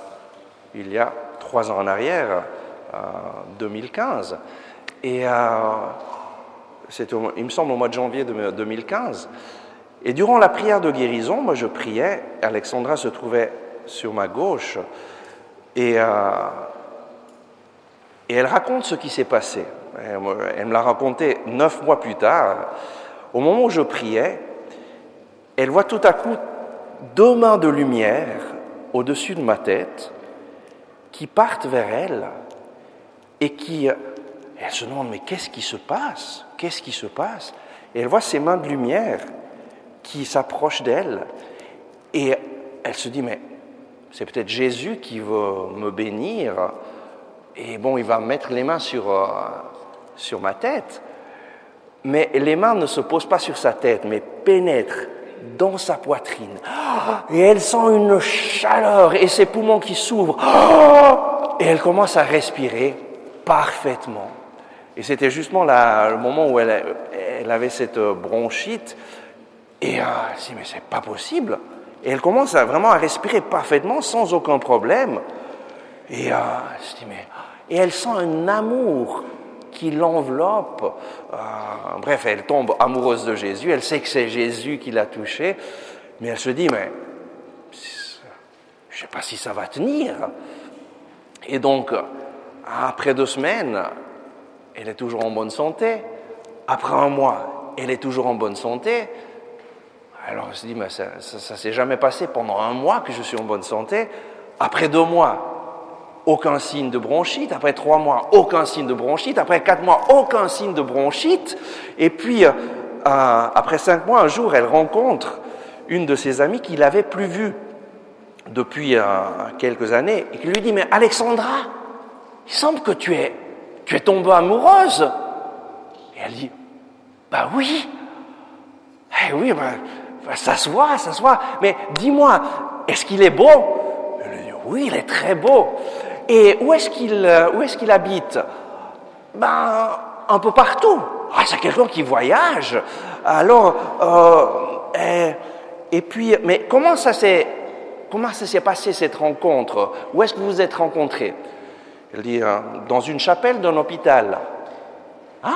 il y a trois ans en arrière, euh, deux mille quinze, et euh, c'était, il me semble, au mois de janvier de deux mille quinze, et durant la prière de guérison, moi je priais, Alexandra se trouvait sur ma gauche, et euh, Et elle raconte ce qui s'est passé. Elle me l'a raconté neuf mois plus tard. Au moment où je priais, elle voit tout à coup deux mains de lumière au-dessus de ma tête qui partent vers elle et qui... Elle se demande, mais qu'est-ce qui se passe? Qu'est-ce qui se passe? Et elle voit ces mains de lumière qui s'approchent d'elle et elle se dit, mais c'est peut-être Jésus qui veut me bénir et bon, il va mettre les mains sur, euh, sur ma tête. Mais les mains ne se posent pas sur sa tête, mais pénètrent dans sa poitrine. Et elle sent une chaleur et ses poumons qui s'ouvrent. Et elle commence à respirer parfaitement. Et c'était justement là, le moment où elle, elle avait cette bronchite. Et euh, elle se dit, mais c'est pas possible. Et elle commence à, vraiment à respirer parfaitement, sans aucun problème. Et euh, elle se dit, mais... Et elle sent un amour qui l'enveloppe. Euh, bref, elle tombe amoureuse de Jésus. Elle sait que c'est Jésus qui l'a touchée. Mais elle se dit, mais je ne sais pas si ça va tenir. Et donc, après deux semaines, elle est toujours en bonne santé. Après un mois, elle est toujours en bonne santé. Alors, elle se dit, mais ça ne s'est jamais passé pendant un mois que je suis en bonne santé. Après deux mois, aucun signe de bronchite. Après trois mois, aucun signe de bronchite. Après quatre mois, aucun signe de bronchite. Et puis, euh, après cinq mois, un jour, elle rencontre une de ses amies qui l'avait plus vue depuis euh, quelques années et qui lui dit, mais Alexandra, il semble que tu es, tu es tombée amoureuse. Et elle dit, bah oui. Eh oui, bah, bah, ça se voit, ça se voit. Mais dis-moi, est-ce qu'il est beau? Elle dit, oui, il est très beau. Et où est-ce qu'il, où est-ce qu'il habite? Ben, un peu partout. Ah, c'est quelqu'un qui voyage. Alors, euh, et, et puis, mais comment ça s'est, comment ça s'est passé cette rencontre? Où est-ce que vous vous êtes rencontrés? Elle dit, euh, dans une chapelle d'un hôpital. Ah,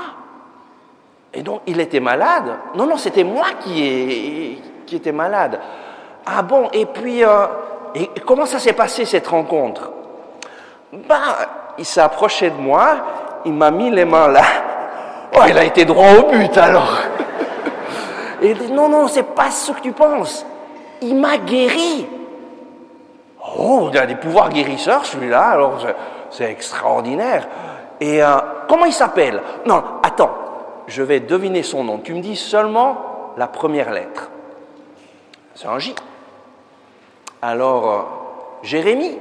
et donc il était malade? Non, non, c'était moi qui, est, qui était malade. Ah bon, et puis, euh, et comment ça s'est passé cette rencontre? Ben, il s'est approché de moi, il m'a mis les mains là. Oh, il a été droit au but alors. Et il dit, non, non, c'est pas ce que tu penses. Il m'a guéri. Oh, il a des pouvoirs guérisseurs celui-là, alors c'est, c'est extraordinaire. Et euh, comment il s'appelle? Non, attends, je vais deviner son nom. Tu me dis seulement la première lettre. C'est un J. Alors, euh, Jérémie?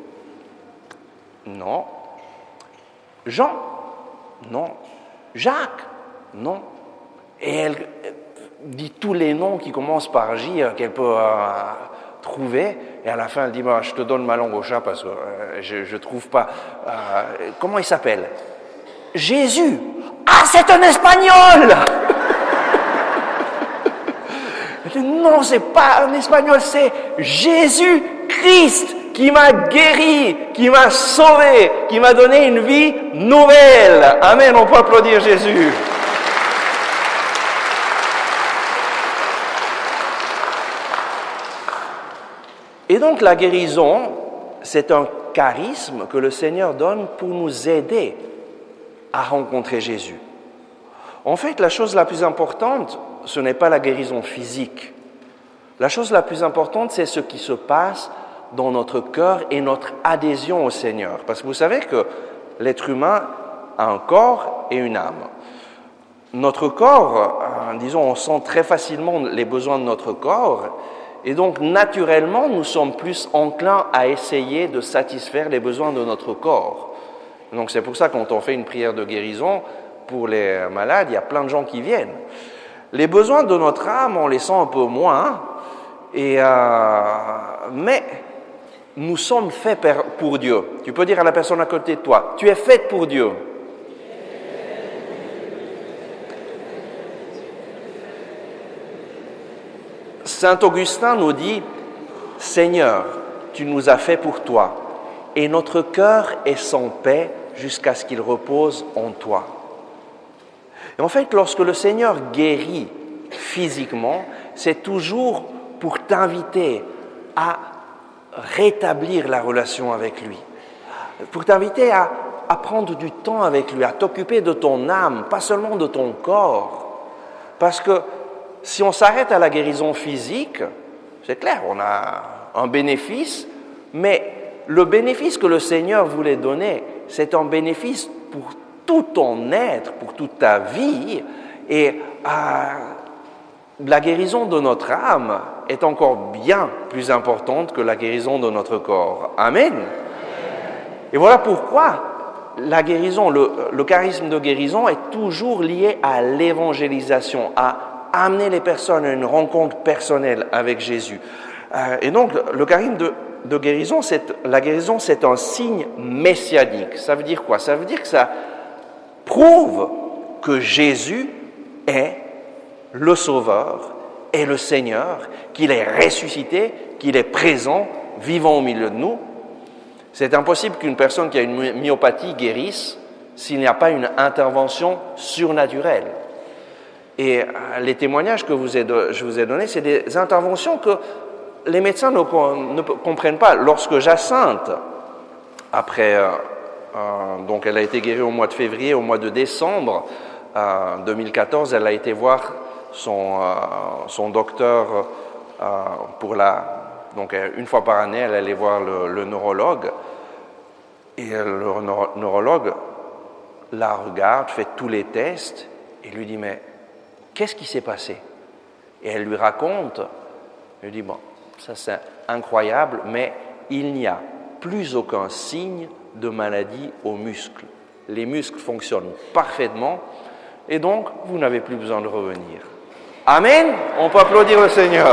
Non. Jean? Non. Jacques? Non. Et elle dit tous les noms qui commencent par J euh, qu'elle peut euh, trouver. Et à la fin, elle dit, bah, je te donne ma langue au chat parce que euh, je ne trouve pas. Euh, comment il s'appelle? Jésus. Ah, c'est un Espagnol. Non, c'est pas un Espagnol, c'est Jésus-Christ qui m'a guéri, qui m'a sauvé, qui m'a donné une vie nouvelle. Amen, on peut applaudir Jésus. Et donc la guérison, c'est un charisme que le Seigneur donne pour nous aider à rencontrer Jésus. En fait, la chose la plus importante, ce n'est pas la guérison physique. La chose la plus importante, c'est ce qui se passe dans notre cœur et notre adhésion au Seigneur. Parce que vous savez que l'être humain a un corps et une âme. Notre corps, disons, on sent très facilement les besoins de notre corps, et donc naturellement, nous sommes plus enclins à essayer de satisfaire les besoins de notre corps. Donc c'est pour ça que quand on fait une prière de guérison pour les malades, il y a plein de gens qui viennent. Les besoins de notre âme, on les sent un peu moins, et, euh, mais nous sommes faits pour Dieu. Tu peux dire à la personne à côté de toi, tu es faite pour Dieu. Saint Augustin nous dit, Seigneur, tu nous as fait pour toi, et notre cœur est sans paix jusqu'à ce qu'il repose en toi. Et en fait, lorsque le Seigneur guérit physiquement, c'est toujours pour t'inviter à rétablir la relation avec lui, pour t'inviter à à prendre du temps avec lui, à t'occuper de ton âme, pas seulement de ton corps. Parce que si on s'arrête à la guérison physique, c'est clair, on a un bénéfice, mais le bénéfice que le Seigneur voulait donner, c'est un bénéfice pour tout ton être, pour toute ta vie. Et euh, la guérison de notre âme est encore bien plus importante que la guérison de notre corps. Amen. Et voilà pourquoi la guérison, le, le charisme de guérison est toujours lié à l'évangélisation, à amener les personnes à une rencontre personnelle avec Jésus. Euh, et donc, le charisme de, de guérison, c'est, la guérison, c'est un signe messianique. Ça veut dire quoi? Ça veut dire que ça prouve que Jésus est le Sauveur, est le Seigneur, qu'il est ressuscité, qu'il est présent, vivant au milieu de nous. C'est impossible qu'une personne qui a une myopathie guérisse s'il n'y a pas une intervention surnaturelle. Et les témoignages que vous ai, je vous ai donnés, c'est des interventions que les médecins ne, ne comprennent pas. Lorsque Jacinthe, après, euh, euh, donc elle a été guérie au mois de février, au mois de décembre euh, deux mille quatorze, elle a été voir son, euh, son docteur euh, pour la... Donc, une fois par année, elle allait voir le, le neurologue. Et le neuro, neurologue la regarde, fait tous les tests et lui dit « Mais qu'est-ce qui s'est passé ?» Et elle lui raconte. Elle lui dit « Bon, ça c'est incroyable, mais il n'y a plus aucun signe de maladie aux muscles. Les muscles fonctionnent parfaitement et donc vous n'avez plus besoin de revenir. » Amen. On peut applaudir le Seigneur.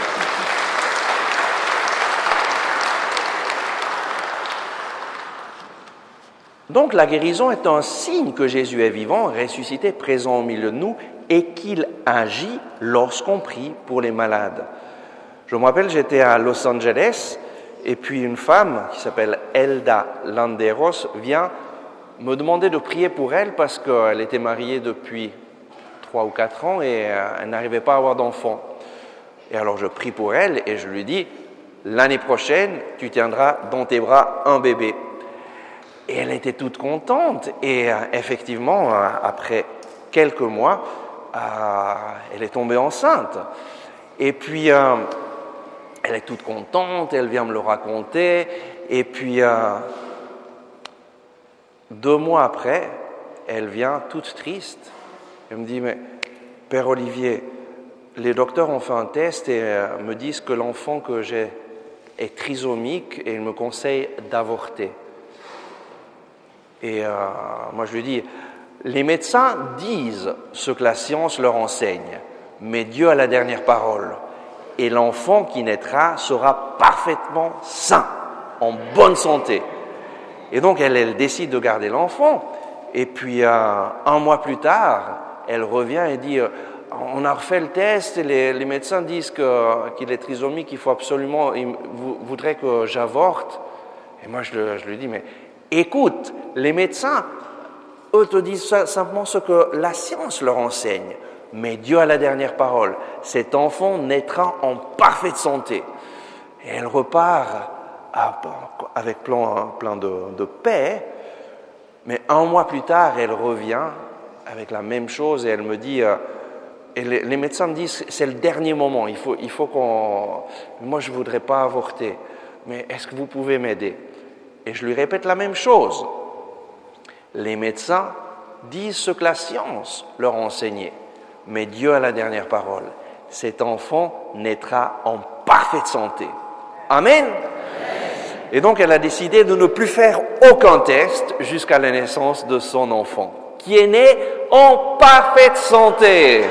Donc la guérison est un signe que Jésus est vivant, ressuscité, présent au milieu de nous et qu'il agit lorsqu'on prie pour les malades. Je me rappelle, j'étais à Los Angeles et puis une femme qui s'appelle Elda Landeros vient me demander de prier pour elle parce qu'elle était mariée depuis trois ou quatre ans et elle n'arrivait pas à avoir d'enfant. Et alors je prie pour elle et je lui dis « L'année prochaine, tu tiendras dans tes bras un bébé ». Et elle était toute contente. Et euh, effectivement, euh, après quelques mois, euh, elle est tombée enceinte. Et puis, euh, elle est toute contente, elle vient me le raconter. Et puis, euh, deux mois après, elle vient toute triste. Elle me dit, mais Père Olivier, les docteurs ont fait un test et euh, me disent que l'enfant que j'ai est trisomique et ils me conseillent d'avorter. Et euh, moi, je lui dis, les médecins disent ce que la science leur enseigne, mais Dieu a la dernière parole. Et l'enfant qui naîtra sera parfaitement sain, en bonne santé. Et donc, elle, elle décide de garder l'enfant. Et puis, euh, un mois plus tard, elle revient et dit, euh, on a refait le test, et les, les médecins disent que, qu'il est trisomique, qu'il faut absolument, ils voudraient que j'avorte. Et moi, je, je lui dis, mais... Écoute, les médecins, eux te disent simplement ce que la science leur enseigne. Mais Dieu a la dernière parole. Cet enfant naîtra en parfaite santé. Et elle repart à, avec plein, plein de, de paix. Mais un mois plus tard, elle revient avec la même chose et elle me dit... Euh, et les, les médecins me disent, c'est le dernier moment, il faut, il faut qu'on... Moi, je ne voudrais pas avorter, mais est-ce que vous pouvez m'aider ? Et je lui répète la même chose. Les médecins disent ce que la science leur a enseigné, mais Dieu a la dernière parole. Cet enfant naîtra en parfaite santé. Amen. Et donc, elle a décidé de ne plus faire aucun test jusqu'à la naissance de son enfant, qui est né en parfaite santé.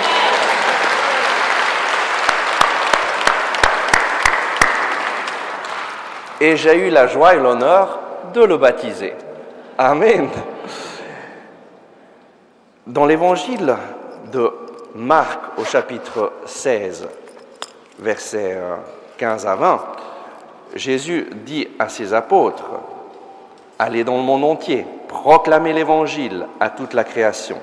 Et j'ai eu la joie et l'honneur de le baptiser. Amen. Dans l'évangile de Marc au chapitre seize, versets quinze à vingt, Jésus dit à ses apôtres, « Allez dans le monde entier, proclamez l'évangile à toute la création.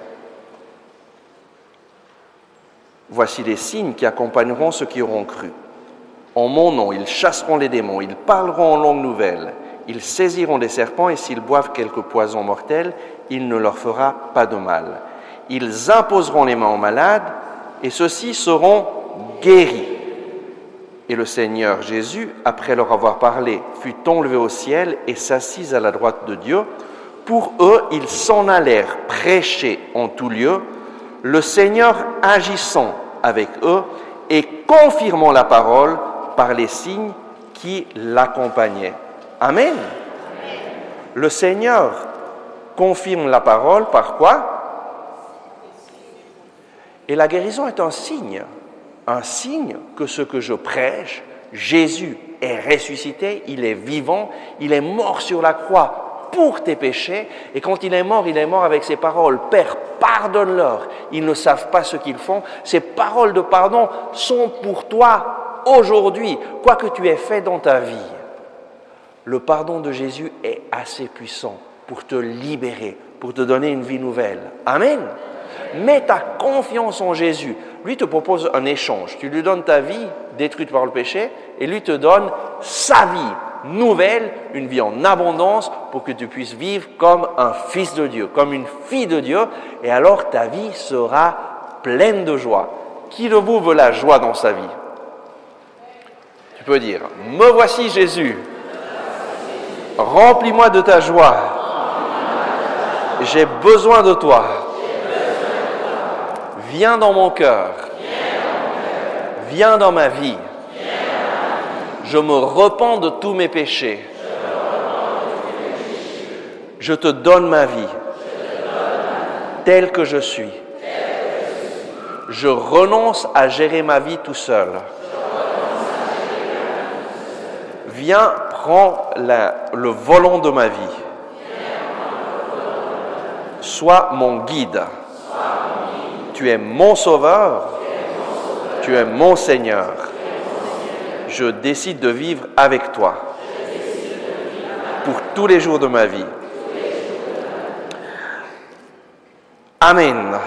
Voici les signes qui accompagneront ceux qui auront cru. En mon nom, ils chasseront les démons, ils parleront en langue nouvelle, Ils saisiront des serpents et s'ils boivent quelque poison mortel, il ne leur fera pas de mal. Ils imposeront les mains aux malades et ceux-ci seront guéris. Et le Seigneur Jésus, après leur avoir parlé, fut enlevé au ciel et s'assit à la droite de Dieu. Pour eux, ils s'en allèrent prêcher en tout lieu, le Seigneur agissant avec eux et confirmant la parole par les signes qui l'accompagnaient. Amen. Amen. Le Seigneur confirme la parole par quoi? Et la guérison est un signe, un signe que ce que je prêche, Jésus est ressuscité, il est vivant, il est mort sur la croix pour tes péchés, et quand il est mort, il est mort avec ses paroles. Père, pardonne-leur, ils ne savent pas ce qu'ils font. Ces paroles de pardon sont pour toi aujourd'hui, quoi que tu aies fait dans ta vie. Le pardon de Jésus est assez puissant pour te libérer, pour te donner une vie nouvelle. Amen. Mets ta confiance en Jésus. Lui te propose un échange. Tu lui donnes ta vie détruite par le péché, et lui te donne sa vie nouvelle, une vie en abondance pour que tu puisses vivre comme un fils de Dieu, comme une fille de Dieu, et alors ta vie sera pleine de joie. Qui de vous veut la joie dans sa vie? Tu peux dire, me voici Jésus, remplis-moi de ta joie, j'ai besoin de toi, viens dans mon cœur, viens dans ma vie. Je me repens de tous mes péchés. Je te donne ma vie, telle que je suis. Je renonce à gérer ma vie tout seul. Viens, prends la, le volant de ma vie. Sois mon guide. Tu es mon sauveur. Tu es mon Seigneur. Je décide de vivre avec toi pour tous les jours de ma vie. Amen.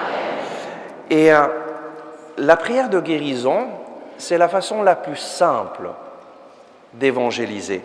Et euh, la prière de guérison, c'est la façon la plus simple d'évangéliser.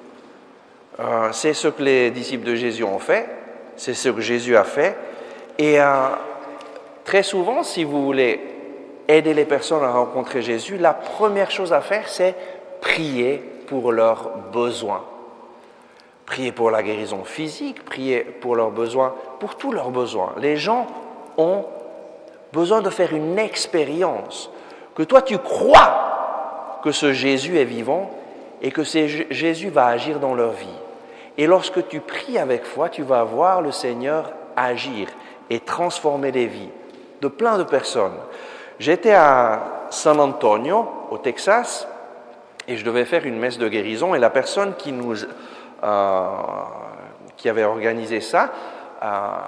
Euh, c'est ce que les disciples de Jésus ont fait, c'est ce que Jésus a fait. Et euh, très souvent, si vous voulez aider les personnes à rencontrer Jésus, la première chose à faire, c'est prier pour leurs besoins. Prier pour la guérison physique, prier pour leurs besoins, pour tous leurs besoins. Les gens ont besoin de faire une expérience, que toi tu crois que ce Jésus est vivant et que ce Jésus va agir dans leur vie. Et lorsque tu pries avec foi, tu vas voir le Seigneur agir et transformer les vies de plein de personnes. J'étais à San Antonio, au Texas, et je devais faire une messe de guérison, et la personne qui, nous, euh, qui avait organisé ça euh,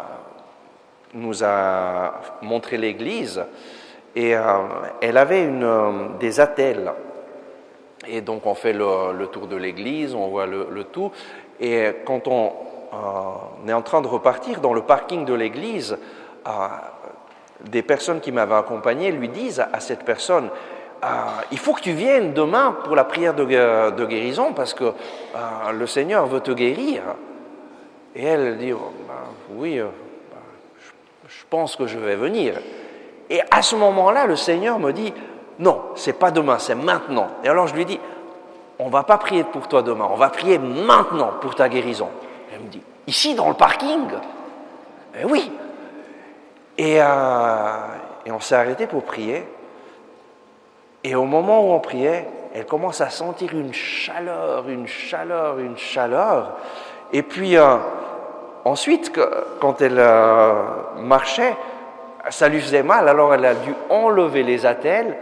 nous a montré l'église, et euh, elle avait une, euh, des attelles. Et donc on fait le, le tour de l'église, on voit le, le tout, et quand on, euh, on est en train de repartir dans le parking de l'église, euh, des personnes qui m'avaient accompagné lui disent à, à cette personne euh, « Il faut que tu viennes demain pour la prière de, de guérison parce que euh, le Seigneur veut te guérir. » Et elle dit oh, ben, « Oui, euh, ben, je, je pense que je vais venir. » Et à ce moment-là, le Seigneur me dit « Non, c'est pas demain, c'est maintenant. » Et alors je lui dis « On ne va pas prier pour toi demain, on va prier maintenant pour ta guérison. » Elle me dit « Ici, dans le parking ?»« Eh oui. » Et, euh, et on s'est arrêté pour prier. Et au moment où on priait, elle commence à sentir une chaleur, une chaleur, une chaleur. Et puis euh, ensuite, quand elle euh, marchait, ça lui faisait mal. Alors elle a dû enlever les attelles.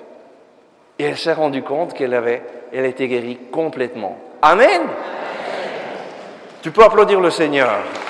Et elle s'est rendue compte qu'elle avait, elle était guérie complètement. Amen. Amen. Tu peux applaudir le Seigneur.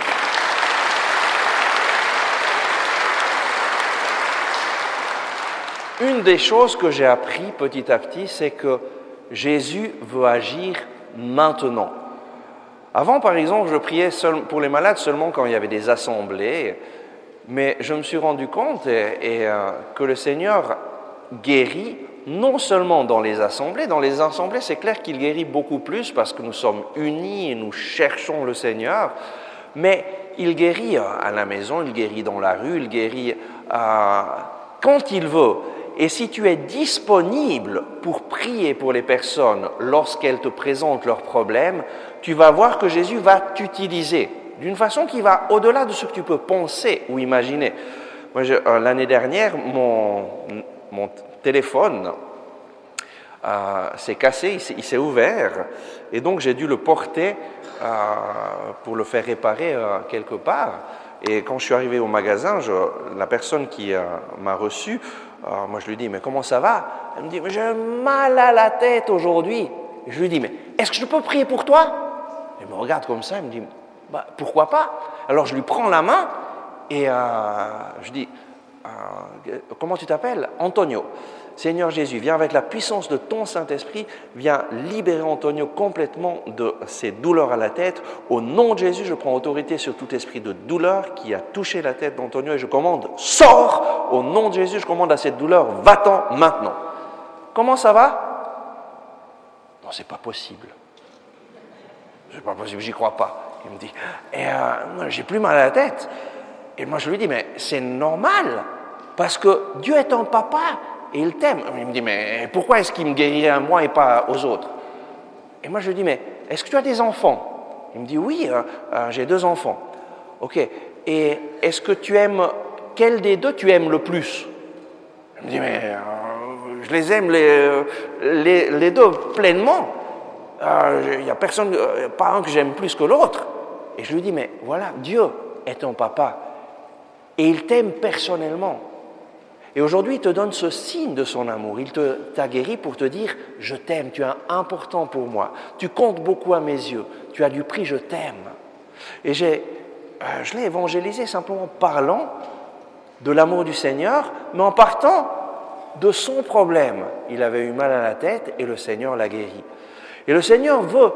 Une des choses que j'ai appris petit à petit, c'est que Jésus veut agir maintenant. Avant, par exemple, je priais seul, pour les malades seulement quand il y avait des assemblées, mais je me suis rendu compte et, et, euh, que le Seigneur guérit non seulement dans les assemblées, dans les assemblées c'est clair qu'il guérit beaucoup plus parce que nous sommes unis et nous cherchons le Seigneur, mais il guérit à la maison, il guérit dans la rue, il guérit euh, quand il veut. Et si tu es disponible pour prier pour les personnes lorsqu'elles te présentent leurs problèmes, tu vas voir que Jésus va t'utiliser d'une façon qui va au-delà de ce que tu peux penser ou imaginer. Moi, je, euh, l'année dernière, mon, mon téléphone euh, s'est cassé, il s'est, il s'est ouvert, et donc j'ai dû le porter euh, pour le faire réparer euh, quelque part. Et quand je suis arrivé au magasin, je, la personne qui euh, m'a reçu, euh, moi je lui dis, mais comment ça va? Elle me dit, mais j'ai mal à la tête aujourd'hui. Et je lui dis, mais est-ce que je peux prier pour toi? Elle me regarde comme ça, elle me dit, bah, pourquoi pas? Alors je lui prends la main et euh, je dis, euh, comment tu t'appelles? Antonio. Seigneur Jésus, viens avec la puissance de ton Saint-Esprit, viens libérer Antonio complètement de ses douleurs à la tête. Au nom de Jésus, je prends autorité sur tout esprit de douleur qui a touché la tête d'Antonio et je commande, sors! Au nom de Jésus, je commande à cette douleur, va-t'en maintenant. Comment ça va? Non, c'est pas possible. C'est pas possible, j'y crois pas. Il me dit, et euh, j'ai plus mal à la tête. Et moi, je lui dis, mais c'est normal, parce que Dieu est ton papa. Et il t'aime. Il me dit, mais pourquoi est-ce qu'il me guérirait à moi et pas aux autres? Et moi, je lui dis, mais est-ce que tu as des enfants? Il me dit, oui, euh, euh, j'ai deux enfants. Ok. Et est-ce que tu aimes, quel des deux tu aimes le plus? Il me dit, mais euh, je les aime les, les, les deux pleinement. Il euh, n'y a personne, euh, pas un que j'aime plus que l'autre. Et je lui dis, mais voilà, Dieu est ton papa. Et il t'aime personnellement. Et aujourd'hui, il te donne ce signe de son amour. Il te, t'a guéri pour te dire, je t'aime, tu es important pour moi. Tu comptes beaucoup à mes yeux. Tu as du prix, je t'aime. Et j'ai, euh, je l'ai évangélisé simplement en parlant de l'amour du Seigneur, mais en partant de son problème. Il avait eu mal à la tête et le Seigneur l'a guéri. Et le Seigneur veut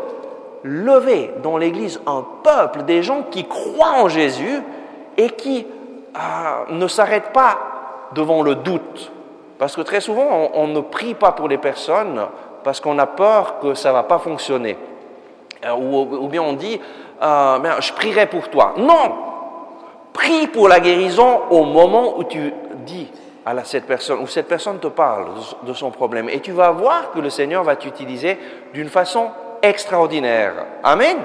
lever dans l'Église un peuple, des gens qui croient en Jésus et qui euh, ne s'arrêtent pas devant le doute. Parce que très souvent, on, on ne prie pas pour les personnes parce qu'on a peur que ça ne va pas fonctionner. Euh, ou, ou bien on dit, euh, ben, je prierai pour toi. Non! Prie pour la guérison au moment où tu dis à la, cette personne, où cette personne te parle de, de son problème. Et tu vas voir que le Seigneur va t'utiliser d'une façon extraordinaire. Amen?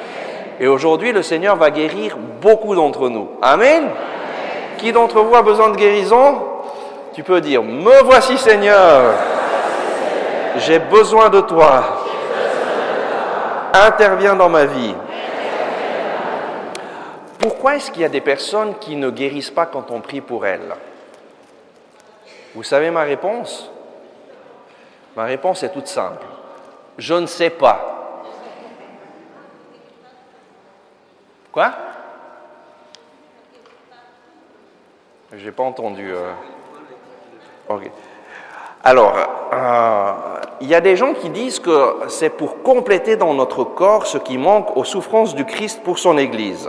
Et aujourd'hui, le Seigneur va guérir beaucoup d'entre nous. Amen? Qui d'entre vous a besoin de guérison? Tu peux dire, me voici Seigneur, j'ai besoin de toi, interviens dans ma vie. Pourquoi est-ce qu'il y a des personnes qui ne guérissent pas quand on prie pour elles? Vous savez ma réponse? Ma réponse est toute simple. Je ne sais pas. Quoi? J'ai pas entendu. Euh... Okay. Alors, euh, il y a des gens qui disent que c'est pour compléter dans notre corps ce qui manque aux souffrances du Christ pour son Église.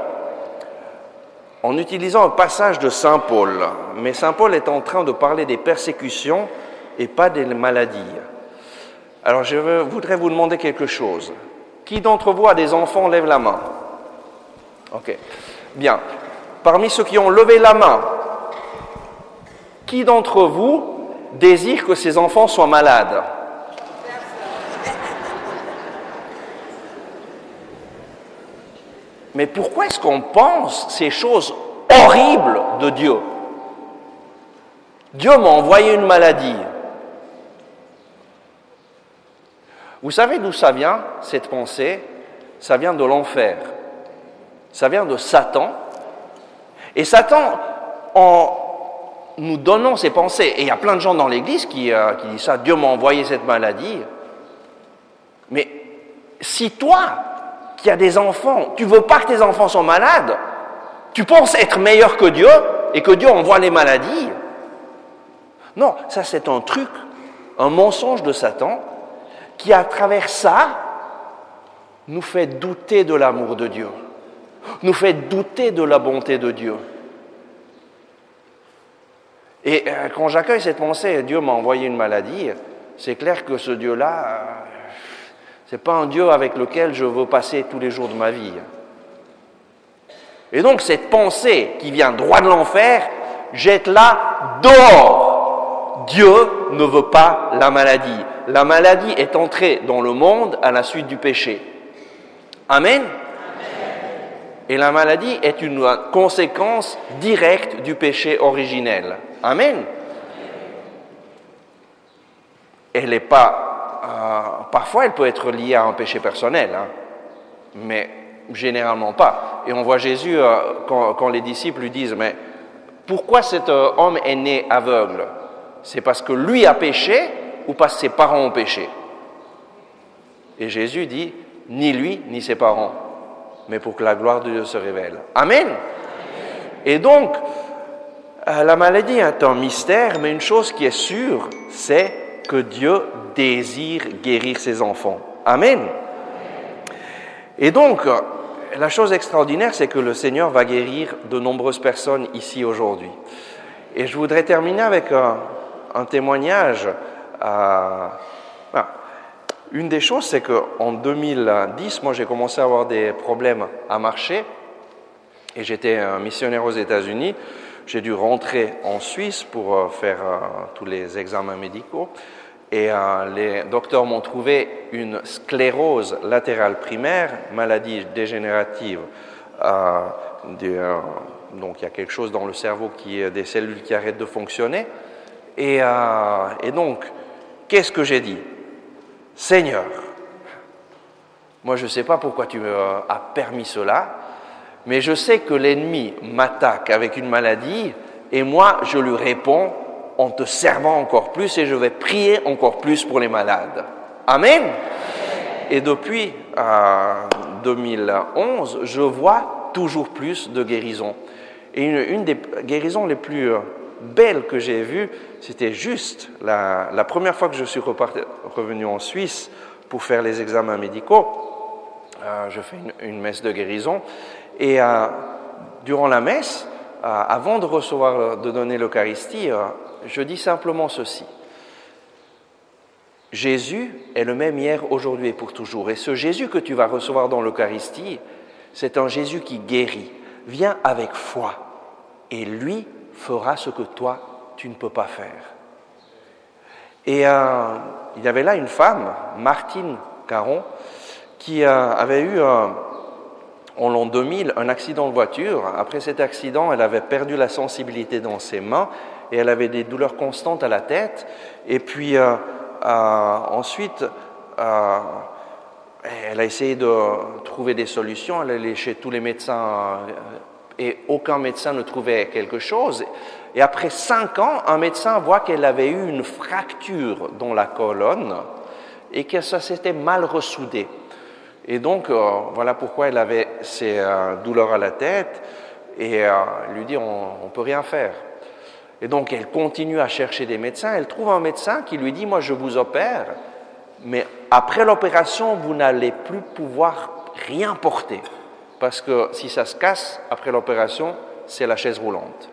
En utilisant un passage de Saint Paul. Mais Saint Paul est en train de parler des persécutions et pas des maladies. Alors, je voudrais vous demander quelque chose. Qui d'entre vous a des enfants? Lève la main. Ok. Bien. Parmi ceux qui ont levé la main, qui d'entre vous désire que ses enfants soient malades? Mais pourquoi est-ce qu'on pense ces choses horribles de Dieu? Dieu m'a envoyé une maladie. Vous savez d'où ça vient, cette pensée? Ça vient de l'enfer. Ça vient de Satan. Et Satan, en nous donnant ces pensées, et il y a plein de gens dans l'Église qui, euh, qui disent ça, Dieu m'a envoyé cette maladie. Mais si toi, qui as des enfants, tu veux pas que tes enfants soient malades, tu penses être meilleur que Dieu et que Dieu envoie les maladies. Non, ça c'est un truc, un mensonge de Satan qui, à travers ça, nous fait douter de l'amour de Dieu, nous fait douter de la bonté de Dieu. Et euh, quand j'accueille cette pensée, Dieu m'a envoyé une maladie, c'est clair que ce Dieu-là, euh, c'est pas un Dieu avec lequel je veux passer tous les jours de ma vie. Et donc cette pensée qui vient droit de l'enfer, jette-la dehors. Dieu ne veut pas la maladie. La maladie est entrée dans le monde à la suite du péché. Amen. Et la maladie est une conséquence directe du péché originel. Amen. Elle n'est pas... Euh, parfois, elle peut être liée à un péché personnel, hein, mais généralement pas. Et on voit Jésus, euh, quand, quand les disciples lui disent, mais pourquoi cet euh, homme est né aveugle? C'est parce que lui a péché ou parce que ses parents ont péché? Et Jésus dit, ni lui, ni ses parents, mais pour que la gloire de Dieu se révèle. Amen. Et donc, euh, la maladie est un mystère, mais une chose qui est sûre, c'est que Dieu désire guérir ses enfants. Amen. Et donc, la chose extraordinaire, c'est que le Seigneur va guérir de nombreuses personnes ici aujourd'hui. Et je voudrais terminer avec un, un témoignage. Euh, ah, une des choses, c'est qu'en deux mille dix, moi, j'ai commencé à avoir des problèmes à marcher. Et j'étais un missionnaire aux États-Unis. J'ai dû rentrer en Suisse pour faire euh, tous les examens médicaux. Et euh, les docteurs m'ont trouvé une sclérose latérale primaire, maladie dégénérative. Euh, de, euh, donc il y a quelque chose dans le cerveau, qui est des cellules qui arrêtent de fonctionner. Et, euh, et donc, qu'est-ce que j'ai dit? Seigneur, moi je ne sais pas pourquoi tu euh, as permis cela, mais je sais que l'ennemi m'attaque avec une maladie, et moi je lui réponds en te servant encore plus, et je vais prier encore plus pour les malades. Amen. Et depuis euh, deux mille onze, je vois toujours plus de guérisons. Et une, une des guérisons les plus euh, belles que j'ai vues, c'était juste la, la première fois que je suis reparti, revenu en Suisse pour faire les examens médicaux. Euh, je fais une, une messe de guérison, et euh, durant la messe, euh, avant de recevoir, de donner l'Eucharistie, euh, je dis simplement ceci. Jésus est le même hier, aujourd'hui et pour toujours. Et ce Jésus que tu vas recevoir dans l'Eucharistie, c'est un Jésus qui guérit. Viens avec foi, et lui fera ce que toi, tu ne peux pas faire. Et euh, il y avait là une femme, Martine Caron, qui euh, avait eu, euh, en l'an deux mille, un accident de voiture. Après cet accident, elle avait perdu la sensibilité dans ses mains, et elle avait des douleurs constantes à la tête. Et puis euh, euh, ensuite, euh, elle a essayé de trouver des solutions. Elle est allée chez tous les médecins euh, et aucun médecin ne trouvait quelque chose. Et après cinq ans, un médecin voit qu'elle avait eu une fracture dans la colonne et que ça s'était mal ressoudé. Et donc, euh, voilà pourquoi elle avait ces euh, douleurs à la tête. Et euh, elle lui dit, on ne peut rien faire. Et donc, elle continue à chercher des médecins. Elle trouve un médecin qui lui dit, moi, je vous opère, mais après l'opération, vous n'allez plus pouvoir rien porter. Parce que si ça se casse, après l'opération, c'est la chaise roulante.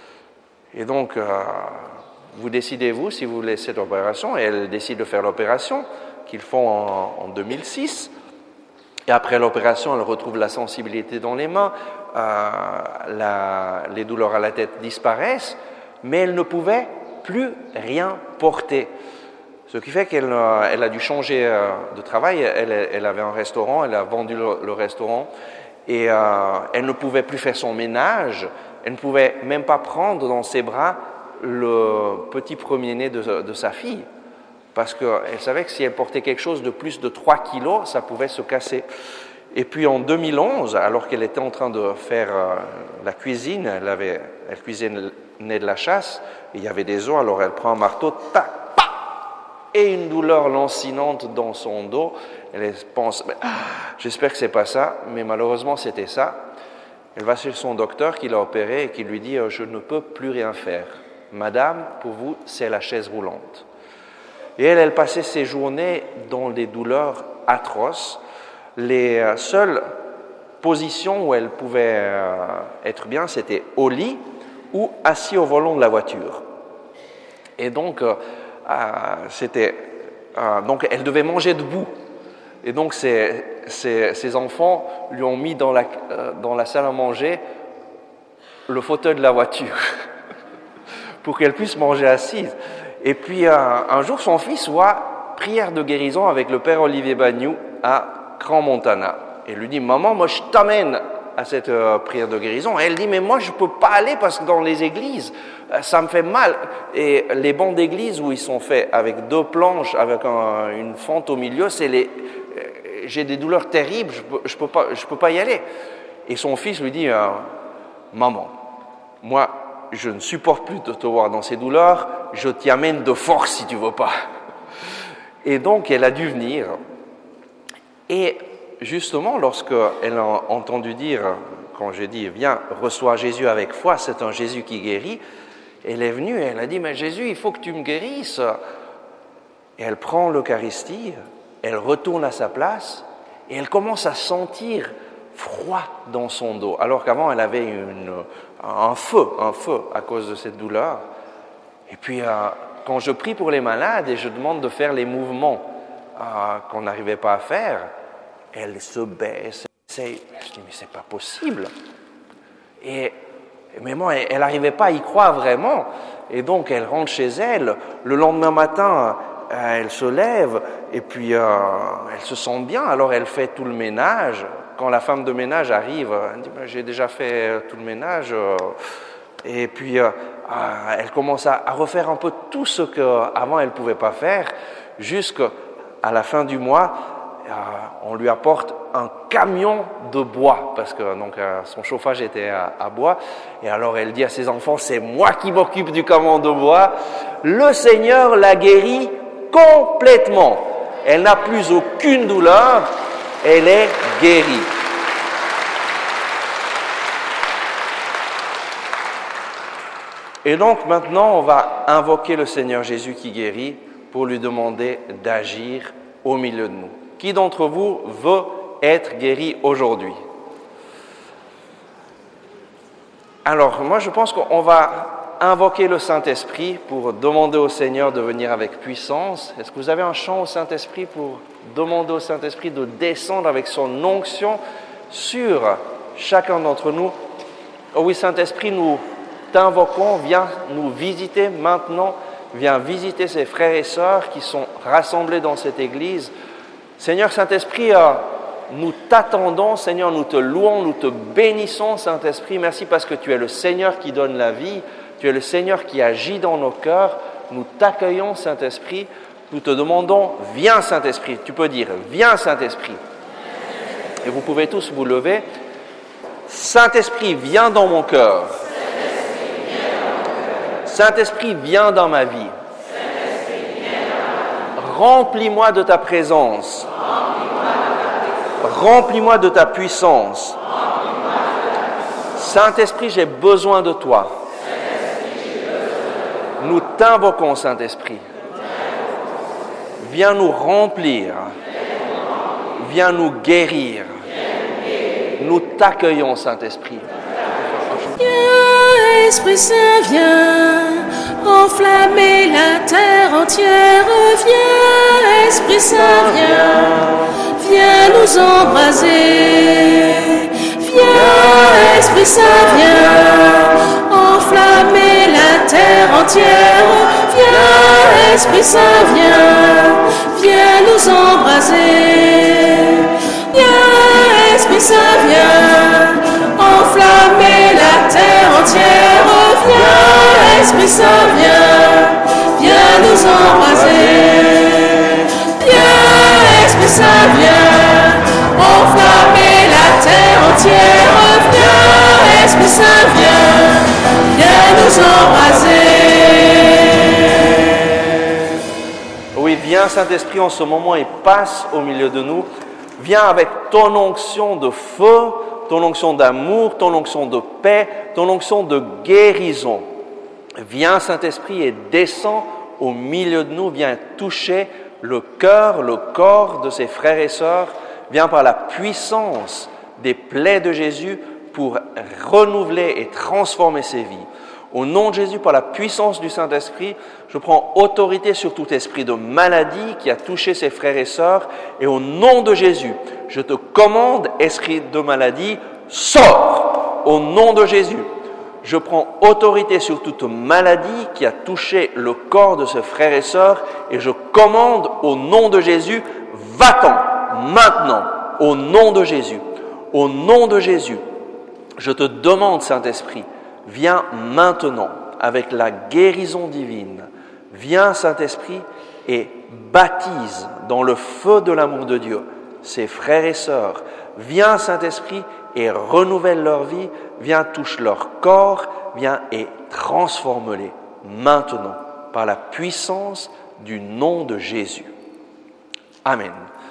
Et donc, euh, vous décidez-vous si vous voulez cette opération. Et elle décide de faire l'opération qu'ils font en, en deux mille six. Et après l'opération, elle retrouve la sensibilité dans les mains, euh, la, les douleurs à la tête disparaissent, mais elle ne pouvait plus rien porter. Ce qui fait qu'elle euh, elle a dû changer euh, de travail. Elle, elle avait un restaurant, elle a vendu le, le restaurant, et euh, elle ne pouvait plus faire son ménage. Elle ne pouvait même pas prendre dans ses bras le petit premier-né de, de sa fille, parce qu'elle savait que si elle portait quelque chose de plus de trois kilos, ça pouvait se casser. Et puis en deux mille onze, alors qu'elle était en train de faire euh, la cuisine, elle, avait, elle cuisinait de la chasse, et il y avait des os, alors elle prend un marteau, tac, pac, et une douleur lancinante dans son dos. Elle pense, ah, j'espère que c'est pas ça, mais malheureusement c'était ça. Elle va chez son docteur qui l'a opéré et qui lui dit « Je ne peux plus rien faire. Madame, pour vous, c'est la chaise roulante. » Et elle, elle passait ses journées dans des douleurs atroces. Les seules positions où elle pouvait être bien, c'était au lit ou assis au volant de la voiture. Et donc, euh, euh, c'était, euh, donc, elle devait manger debout. Et donc, ses, ses, ses enfants lui ont mis dans la, euh, dans la salle à manger le fauteuil de la voiture pour qu'elle puisse manger assise. Et puis, euh, un jour, son fils voit prière de guérison avec le père Olivier Bagnou à Crans-Montana. Et lui dit, maman, moi, je t'amène à cette euh, prière de guérison. Et elle dit, mais moi, je ne peux pas aller parce que dans les églises, euh, ça me fait mal. Et les bancs d'église où ils sont faits avec deux planches, avec un, une fente au milieu, c'est les... j'ai des douleurs terribles, je peux, je peux pas, je peux pas y aller. Et son fils lui dit, euh, maman, moi, je ne supporte plus de te voir dans ces douleurs, je t'y amène de force si tu veux pas. Et donc, elle a dû venir. Et justement, lorsqu'elle a entendu dire, quand j'ai dit, viens, reçois Jésus avec foi, c'est un Jésus qui guérit, elle est venue et elle a dit, mais Jésus, il faut que tu me guérisses. Et elle prend l'Eucharistie, elle retourne à sa place et elle commence à sentir froid dans son dos, alors qu'avant elle avait une, un feu, un feu à cause de cette douleur. Et puis euh, quand je prie pour les malades et je demande de faire les mouvements euh, qu'on n'arrivait pas à faire, elle se baisse. C'est, je dis mais c'est pas possible. Et mais moi elle n'arrivait pas à y croire vraiment. Et donc elle rentre chez elle. Le lendemain matin, elle se lève et puis euh, elle se sent bien, alors elle fait tout le ménage. Quand la femme de ménage arrive, elle dit ben, « j'ai déjà fait tout le ménage euh, ». Et puis euh, elle commence à, à refaire un peu tout ce qu'avant elle ne pouvait pas faire, jusqu'à la fin du mois, euh, on lui apporte un camion de bois, parce que donc, euh, son chauffage était à, à bois. Et alors elle dit à ses enfants « c'est moi qui m'occupe du camion de bois ». Le Seigneur l'a guérie complètement. Elle n'a plus aucune douleur, elle est guérie. Et donc maintenant, on va invoquer le Seigneur Jésus qui guérit pour lui demander d'agir au milieu de nous. Qui d'entre vous veut être guéri aujourd'hui? Alors, moi je pense qu'on va invoquer le Saint-Esprit pour demander au Seigneur de venir avec puissance. Est-ce que vous avez un chant au Saint-Esprit pour demander au Saint-Esprit de descendre avec son onction sur chacun d'entre nous? Oh oui, Saint-Esprit, nous t'invoquons, viens nous visiter maintenant, viens visiter ces frères et sœurs qui sont rassemblés dans cette église. Seigneur Saint-Esprit, nous t'attendons, Seigneur, nous te louons, nous te bénissons, Saint-Esprit. Merci parce que tu es le Seigneur qui donne la vie. Tu es le Seigneur qui agit dans nos cœurs. Nous t'accueillons, Saint-Esprit. Nous te demandons, viens, Saint-Esprit. Tu peux dire, viens, Saint-Esprit. Et vous pouvez tous vous lever. Saint-Esprit, viens dans mon cœur. Saint-Esprit, viens dans ma vie. Remplis-moi de ta présence. Remplis-moi de ta puissance. Saint-Esprit, j'ai besoin de toi. Nous t'invoquons, Saint-Esprit. Viens nous remplir. Viens nous guérir. Nous t'accueillons, Saint-Esprit. Viens, Esprit Saint, viens enflammer la terre entière. Viens, Esprit Saint, viens, viens nous embraser. Viens, Esprit Saint, viens enflammer la terre entière. Viens, Esprit Saint, viens, viens nous embraser. Viens, Esprit Saint, viens enflammer la terre entière. Viens, Esprit Saint, viens, viens nous embraser. Viens, Esprit Saint, viens enflammer la terre entière. Viens, Esprit Saint, viens, viens nous embraser. Oui, viens, Saint-Esprit, en ce moment, et passe au milieu de nous. Viens avec ton onction de feu, ton onction d'amour, ton onction de paix, ton onction de guérison. Viens, Saint-Esprit, et descends au milieu de nous. Viens toucher le cœur, le corps de ces frères et sœurs. Viens par la puissance des plaies de Jésus pour renouveler et transformer ces vies. Au nom de Jésus, par la puissance du Saint-Esprit, je prends autorité sur tout esprit de maladie qui a touché ses frères et sœurs. Et au nom de Jésus, je te commande, esprit de maladie, sors! Au nom de Jésus, je prends autorité sur toute maladie qui a touché le corps de ses frères et sœurs. Et je commande, au nom de Jésus, va-t'en, maintenant, au nom de Jésus. Au nom de Jésus, je te demande, Saint-Esprit, viens maintenant avec la guérison divine. Viens, Saint-Esprit, et baptise dans le feu de l'amour de Dieu ses frères et sœurs. Viens, Saint-Esprit, et renouvelle leur vie. Viens, touche leur corps. Viens et transforme-les maintenant par la puissance du nom de Jésus. Amen.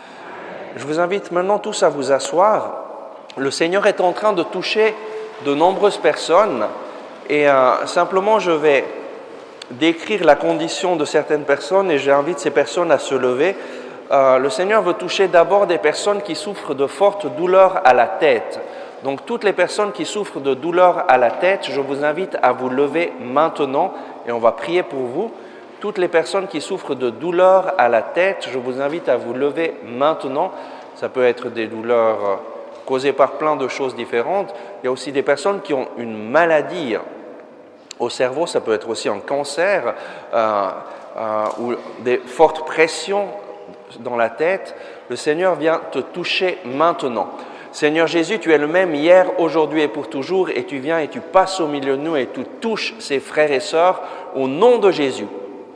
Je vous invite maintenant tous à vous asseoir. Le Seigneur est en train de toucher de nombreuses personnes. Et euh, simplement, je vais décrire la condition de certaines personnes et j'invite ces personnes à se lever. Euh, le Seigneur veut toucher d'abord des personnes qui souffrent de fortes douleurs à la tête. Donc, toutes les personnes qui souffrent de douleurs à la tête, je vous invite à vous lever maintenant et on va prier pour vous. Toutes les personnes qui souffrent de douleurs à la tête, je vous invite à vous lever maintenant. Ça peut être des douleurs euh, causées par plein de choses différentes. Il y a aussi des personnes qui ont une maladie au cerveau, ça peut être aussi un cancer euh, euh, ou des fortes pressions dans la tête. Le Seigneur vient te toucher maintenant. Seigneur Jésus, tu es le même hier, aujourd'hui et pour toujours, et tu viens et tu passes au milieu de nous et tu touches ces frères et sœurs. Au nom de Jésus,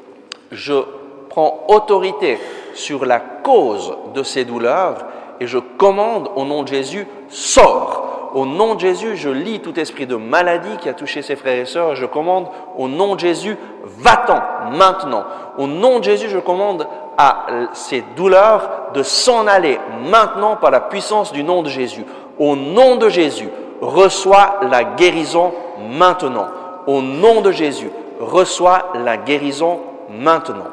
je prends autorité sur la cause de ces douleurs et je commande au nom de Jésus, sors. Au nom de Jésus, je lie tout esprit de maladie qui a touché ses frères et sœurs. Je commande au nom de Jésus, va-t'en maintenant. Au nom de Jésus, je commande à ces douleurs de s'en aller maintenant par la puissance du nom de Jésus. Au nom de Jésus, reçois la guérison maintenant. Au nom de Jésus, reçois la guérison maintenant.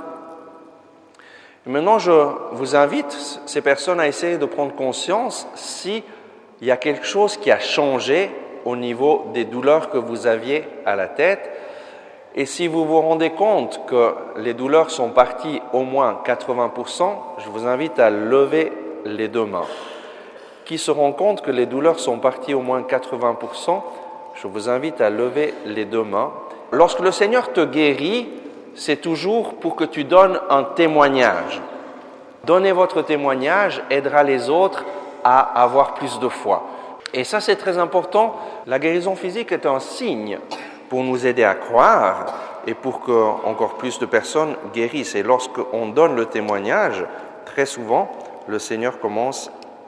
Et maintenant, je vous invite, ces personnes, à essayer de prendre conscience si il y a quelque chose qui a changé au niveau des douleurs que vous aviez à la tête. Et si vous vous rendez compte que les douleurs sont parties au moins quatre-vingts pour cent, je vous invite à lever les deux mains. Qui se rend compte que les douleurs sont parties au moins quatre-vingts pour cent, je vous invite à lever les deux mains. Lorsque le Seigneur te guérit, c'est toujours pour que tu donnes un témoignage. Donnez votre témoignage aidera les autres à avoir plus de foi. Et ça, c'est très important. La guérison physique est un signe pour nous aider à croire et pour que encore plus de personnes guérissent. Et lorsqu'on donne le témoignage, très souvent, le Seigneur commence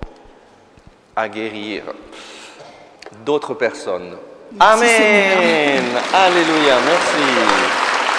à guérir d'autres personnes. Merci, Amen. Seigneur. Alléluia. Merci.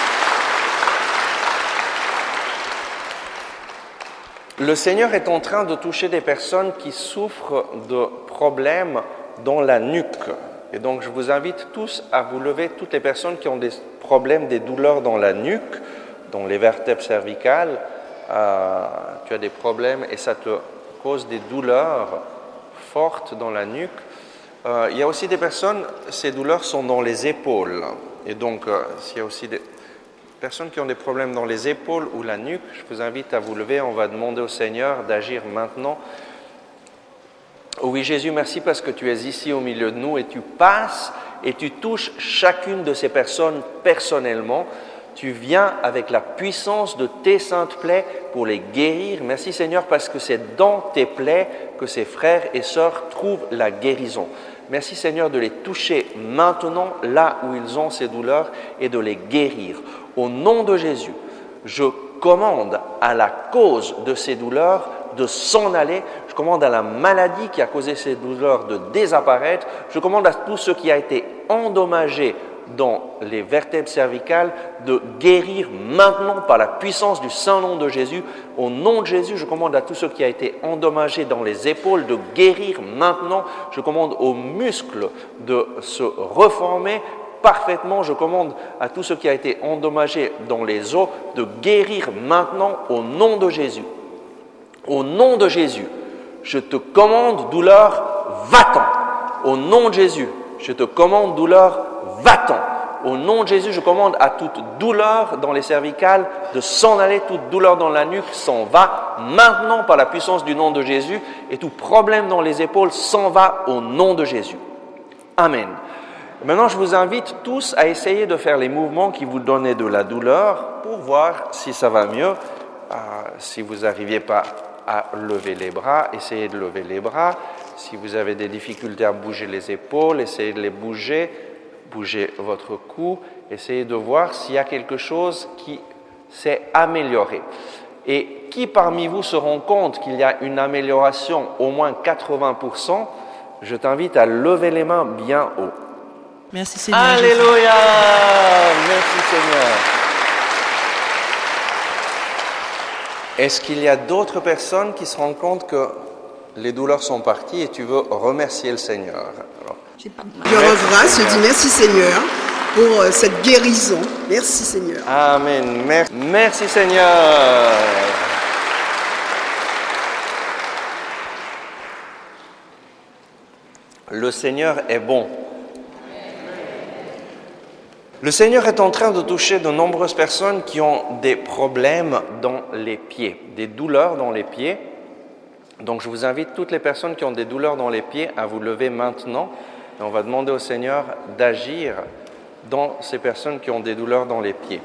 Le Seigneur est en train de toucher des personnes qui souffrent de problèmes dans la nuque. Et donc, je vous invite tous à vous lever, toutes les personnes qui ont des problèmes, des douleurs dans la nuque, dans les vertèbres cervicales. Euh, tu as des problèmes et ça te cause des douleurs fortes dans la nuque. Euh, il y a aussi des personnes, ces douleurs sont dans les épaules. Et donc, euh, s'il y a aussi des personnes qui ont des problèmes dans les épaules ou la nuque, je vous invite à vous lever. On va demander au Seigneur d'agir maintenant. Oh oui, Jésus, merci parce que tu es ici au milieu de nous et tu passes et tu touches chacune de ces personnes personnellement. Tu viens avec la puissance de tes saintes plaies pour les guérir. Merci Seigneur parce que c'est dans tes plaies que ces frères et sœurs trouvent la guérison. Merci Seigneur de les toucher maintenant là où ils ont ces douleurs et de les guérir. Au nom de Jésus, je commande à la cause de ces douleurs de s'en aller. Je commande à la maladie qui a causé ces douleurs de désapparaître. Je commande à tout ce qui a été endommagé dans les vertèbres cervicales de guérir maintenant par la puissance du saint nom de Jésus. Au nom de Jésus, je commande à tout ce qui a été endommagé dans les épaules de guérir maintenant. Je commande aux muscles de se reformer parfaitement. Je commande à tout ce qui a été endommagé dans les os de guérir maintenant au nom de Jésus. Au nom de Jésus, je te commande, douleur, va-t'en. Au nom de Jésus, je te commande, douleur, va-t'en. Au nom de Jésus, je commande à toute douleur dans les cervicales de s'en aller, toute douleur dans la nuque s'en va maintenant par la puissance du nom de Jésus et tout problème dans les épaules s'en va au nom de Jésus. Amen. Maintenant, je vous invite tous à essayer de faire les mouvements qui vous donnaient de la douleur pour voir si ça va mieux. Euh, si vous n'arriviez pas à lever les bras, essayez de lever les bras. Si vous avez des difficultés à bouger les épaules, essayez de les bouger. Bougez votre cou. Essayez de voir s'il y a quelque chose qui s'est amélioré. Et qui parmi vous se rend compte qu'il y a une amélioration au moins quatre-vingts pour cent, je t'invite à lever les mains bien haut. Merci Seigneur. Alléluia! Merci Seigneur. Est-ce qu'il y a d'autres personnes qui se rendent compte que les douleurs sont parties et tu veux remercier le Seigneur? Alors, Cœur en grâce, je dis merci Seigneur pour euh, cette guérison. Merci Seigneur. Amen. Merci, merci Seigneur. Le Seigneur est bon. Le Seigneur est en train de toucher de nombreuses personnes qui ont des problèmes dans les pieds, des douleurs dans les pieds. Donc je vous invite toutes les personnes qui ont des douleurs dans les pieds à vous lever maintenant. Et on va demander au Seigneur d'agir dans ces personnes qui ont des douleurs dans les pieds.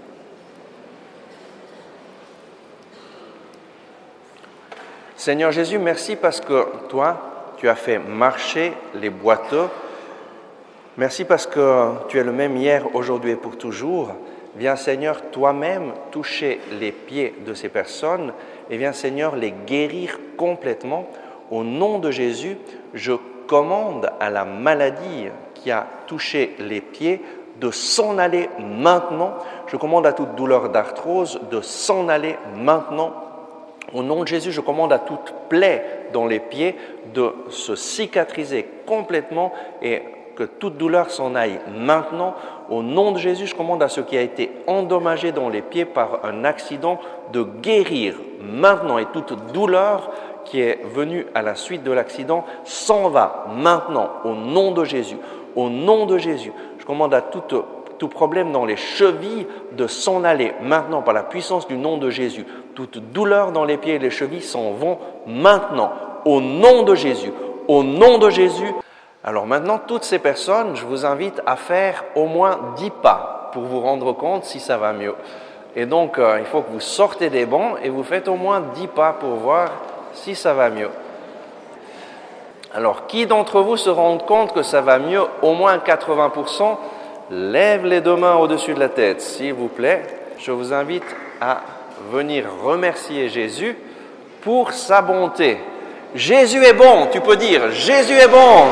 Seigneur Jésus, merci parce que toi, tu as fait marcher les boiteux. Merci parce que tu es le même hier, aujourd'hui et pour toujours. Viens Seigneur toi-même toucher les pieds de ces personnes et viens Seigneur les guérir complètement. Au nom de Jésus, je commande à la maladie qui a touché les pieds de s'en aller maintenant. Je commande à toute douleur d'arthrose de s'en aller maintenant. Au nom de Jésus, je commande à toute plaie dans les pieds de se cicatriser complètement et que toute douleur s'en aille maintenant. Au nom de Jésus, je commande à ce qui a été endommagé dans les pieds par un accident de guérir maintenant. Et toute douleur qui est venue à la suite de l'accident s'en va maintenant au nom de Jésus. Au nom de Jésus, je commande à tout, tout problème dans les chevilles de s'en aller maintenant par la puissance du nom de Jésus. Toute douleur dans les pieds et les chevilles s'en vont maintenant au nom de Jésus. Au nom de Jésus. Alors maintenant, toutes ces personnes, je vous invite à faire au moins dix pas pour vous rendre compte si ça va mieux. Et donc, euh, il faut que vous sortez des bancs et vous faites au moins dix pas pour voir si ça va mieux. Alors, qui d'entre vous se rend compte que ça va mieux, au moins quatre-vingts pour cent? Lève les deux mains au-dessus de la tête, s'il vous plaît. Je vous invite à venir remercier Jésus pour sa bonté. Jésus est bon, tu peux dire, Jésus est bon.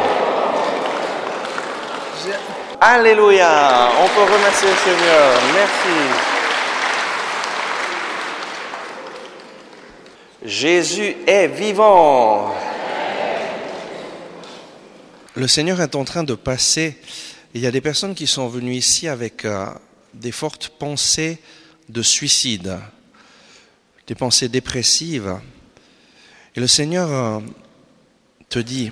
Alléluia, on peut remercier le Seigneur, merci. Jésus est vivant. Le Seigneur est en train de passer. Il y a des personnes qui sont venues ici avec euh, des fortes pensées de suicide, des pensées dépressives. Et le Seigneur euh, te dit,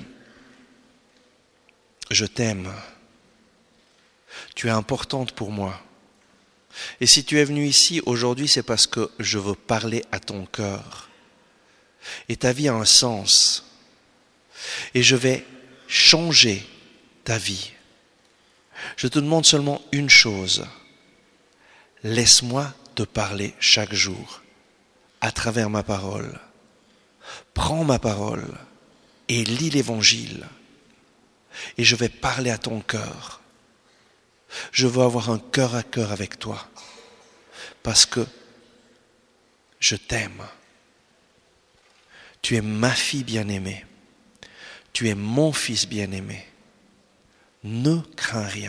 je t'aime. Tu es importante pour moi. Et si tu es venu ici aujourd'hui, c'est parce que je veux parler à ton cœur. Et ta vie a un sens. Et je vais changer ta vie. Je te demande seulement une chose. Laisse-moi te parler chaque jour à travers ma parole. Prends ma parole et lis l'Évangile. Et je vais parler à ton cœur. Je veux avoir un cœur à cœur avec toi parce que je t'aime. Tu es ma fille bien-aimée. Tu es mon fils bien-aimé. Ne crains rien.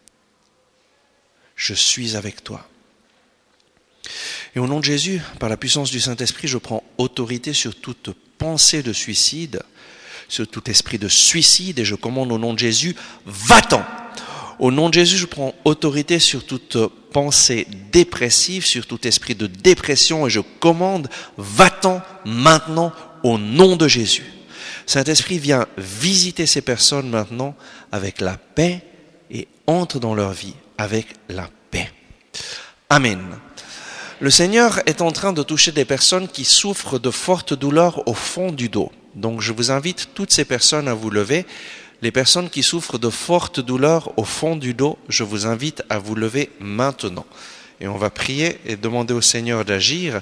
Je suis avec toi. Et au nom de Jésus, par la puissance du Saint-Esprit, je prends autorité sur toute pensée de suicide, sur tout esprit de suicide, et je commande au nom de Jésus, va-t'en! Au nom de Jésus, je prends autorité sur toute pensée dépressive, sur tout esprit de dépression, et je commande, va-t'en maintenant au nom de Jésus. Saint-Esprit, viens visiter ces personnes maintenant avec la paix et entre dans leur vie avec la paix. Amen. Le Seigneur est en train de toucher des personnes qui souffrent de fortes douleurs au fond du dos. Donc je vous invite toutes ces personnes à vous lever. Les personnes qui souffrent de fortes douleurs au fond du dos, je vous invite à vous lever maintenant. Et on va prier et demander au Seigneur d'agir.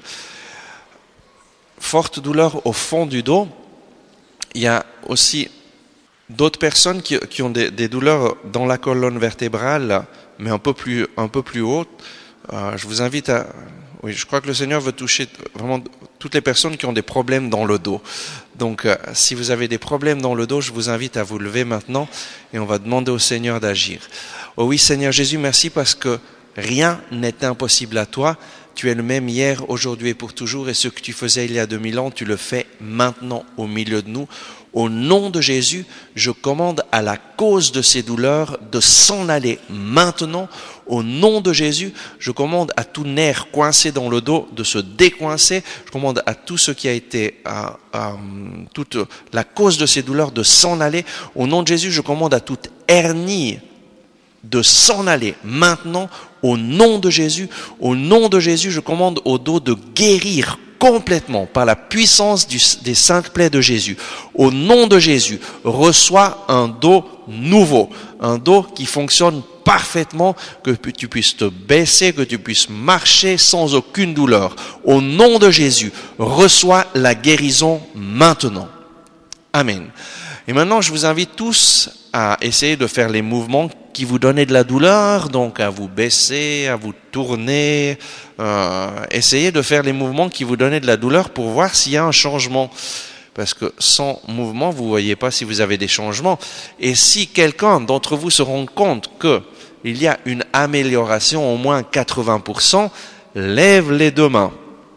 Forte douleur au fond du dos. Il y a aussi d'autres personnes qui, qui ont des, des douleurs dans la colonne vertébrale, mais un peu plus, un peu plus haute. Euh, je vous invite à... Oui, je crois que le Seigneur veut toucher vraiment toutes les personnes qui ont des problèmes dans le dos. Donc, euh, si vous avez des problèmes dans le dos, je vous invite à vous lever maintenant et on va demander au Seigneur d'agir. Oh oui, Seigneur Jésus, merci parce que rien n'est impossible à toi. Tu es le même hier, aujourd'hui et pour toujours. Et ce que tu faisais il y a deux mille ans, tu le fais maintenant au milieu de nous. Au nom de Jésus, je commande à la cause de ces douleurs de s'en aller maintenant. Au nom de Jésus, je commande à tout nerf coincé dans le dos de se décoincer. Je commande à tout ce qui a été, à, à, toute la cause de ces douleurs de s'en aller. Au nom de Jésus, je commande à toute hernie de s'en aller maintenant. Au nom de Jésus, au nom de Jésus, je commande au dos de guérir complètement par la puissance du, des saintes plaies de Jésus. Au nom de Jésus, reçois un dos nouveau, un dos qui fonctionne parfaitement, que tu puisses te baisser, que tu puisses marcher sans aucune douleur. Au nom de Jésus, reçois la guérison maintenant. Amen. Et maintenant, je vous invite tous à essayer de faire les mouvements qui vous donnaient de la douleur, donc à vous baisser, à vous tourner. Euh, essayez de faire les mouvements qui vous donnaient de la douleur pour voir s'il y a un changement. Parce que sans mouvement, vous ne voyez pas si vous avez des changements. Et si quelqu'un d'entre vous se rend compte qu'il y a une amélioration au moins quatre-vingts pour cent, lève les deux mains.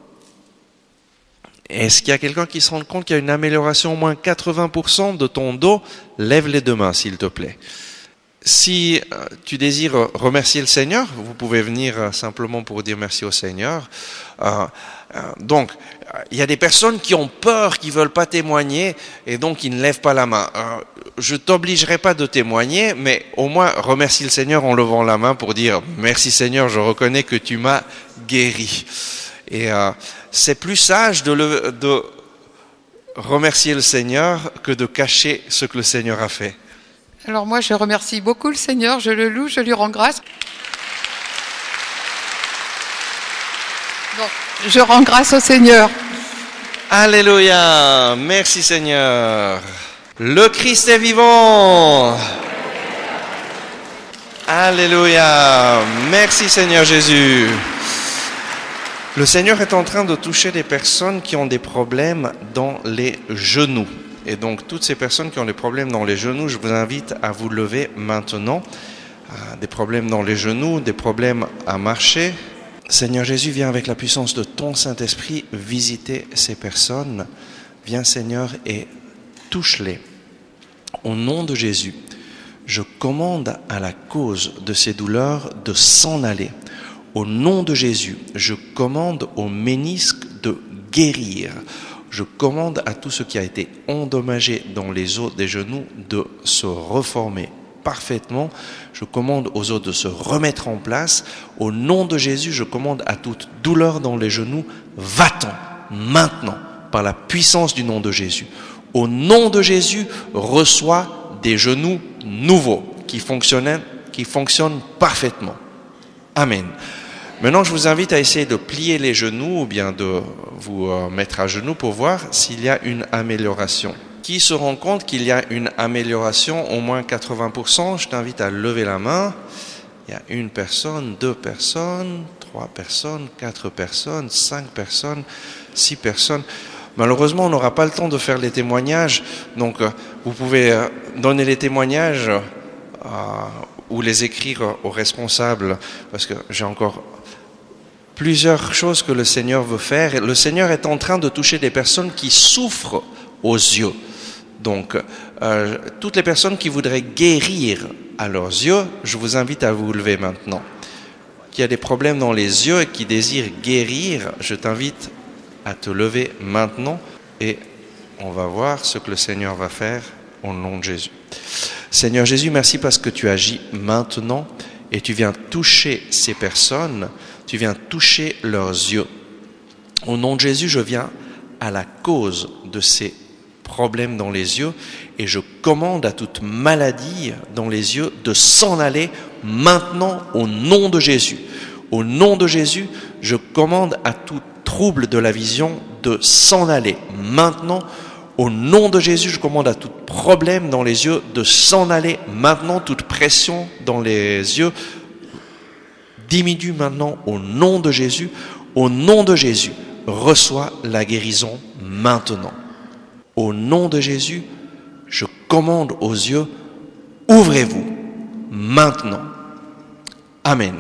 Est-ce qu'il y a quelqu'un qui se rend compte qu'il y a une amélioration au moins quatre-vingts pour cent de ton dos? Lève les deux mains, s'il te plaît. Si tu désires remercier le Seigneur, vous pouvez venir simplement pour dire merci au Seigneur. Euh, euh, donc, il y a des personnes qui ont peur, qui ne veulent pas témoigner, et donc ils ne lèvent pas la main. Euh, je ne t'obligerai pas de témoigner, mais au moins remercie le Seigneur en levant la main pour dire « Merci Seigneur, je reconnais que tu m'as guéri ». Et euh, c'est plus sage de, le, de remercier le Seigneur que de cacher ce que le Seigneur a fait. Alors moi, je remercie beaucoup le Seigneur, je le loue, je lui rends grâce. Donc, je rends grâce au Seigneur. Alléluia, merci Seigneur. Le Christ est vivant. Alléluia, merci Seigneur Jésus. Le Seigneur est en train de toucher des personnes qui ont des problèmes dans les genoux. Et donc, toutes ces personnes qui ont des problèmes dans les genoux, je vous invite à vous lever maintenant. Euh, des problèmes dans les genoux, des problèmes à marcher. Seigneur Jésus, viens avec la puissance de ton Saint-Esprit visiter ces personnes. Viens Seigneur et touche-les. Au nom de Jésus, je commande à la cause de ces douleurs de s'en aller. Au nom de Jésus, je commande aux ménisques de guérir. Je commande à tout ce qui a été endommagé dans les os des genoux de se reformer parfaitement. Je commande aux os de se remettre en place. Au nom de Jésus, je commande à toute douleur dans les genoux, va-t'en maintenant par la puissance du nom de Jésus. Au nom de Jésus, reçois des genoux nouveaux qui fonctionnent, qui fonctionnent parfaitement. Amen. Maintenant, je vous invite à essayer de plier les genoux ou bien de vous mettre à genoux pour voir s'il y a une amélioration. Qui se rend compte qu'il y a une amélioration au moins quatre-vingts pour cent? Je t'invite à lever la main. Il y a une personne, deux personnes, trois personnes, quatre personnes, cinq personnes, six personnes. Malheureusement, on n'aura pas le temps de faire les témoignages. Donc, vous pouvez donner les témoignages euh, ou les écrire aux responsables parce que j'ai encore plusieurs choses que le Seigneur veut faire. Le Seigneur est en train de toucher des personnes qui souffrent aux yeux. Donc, euh, toutes les personnes qui voudraient guérir à leurs yeux, je vous invite à vous lever maintenant. Qui a des problèmes dans les yeux et qui désire guérir, je t'invite à te lever maintenant et on va voir ce que le Seigneur va faire au nom de Jésus. Seigneur Jésus, merci parce que tu agis maintenant et tu viens toucher ces personnes, tu viens toucher leurs yeux. Au nom de Jésus, je viens à la cause de ces problèmes dans les yeux et je commande à toute maladie dans les yeux de s'en aller maintenant au nom de Jésus. Au nom de Jésus, je commande à tout trouble de la vision de s'en aller maintenant. Au nom de Jésus, je commande à tout problème dans les yeux de s'en aller maintenant. Toute pression dans les yeux diminue maintenant au nom de Jésus. Au nom de Jésus, reçois la guérison maintenant. Au nom de Jésus, je commande aux yeux, ouvrez-vous maintenant. Amen.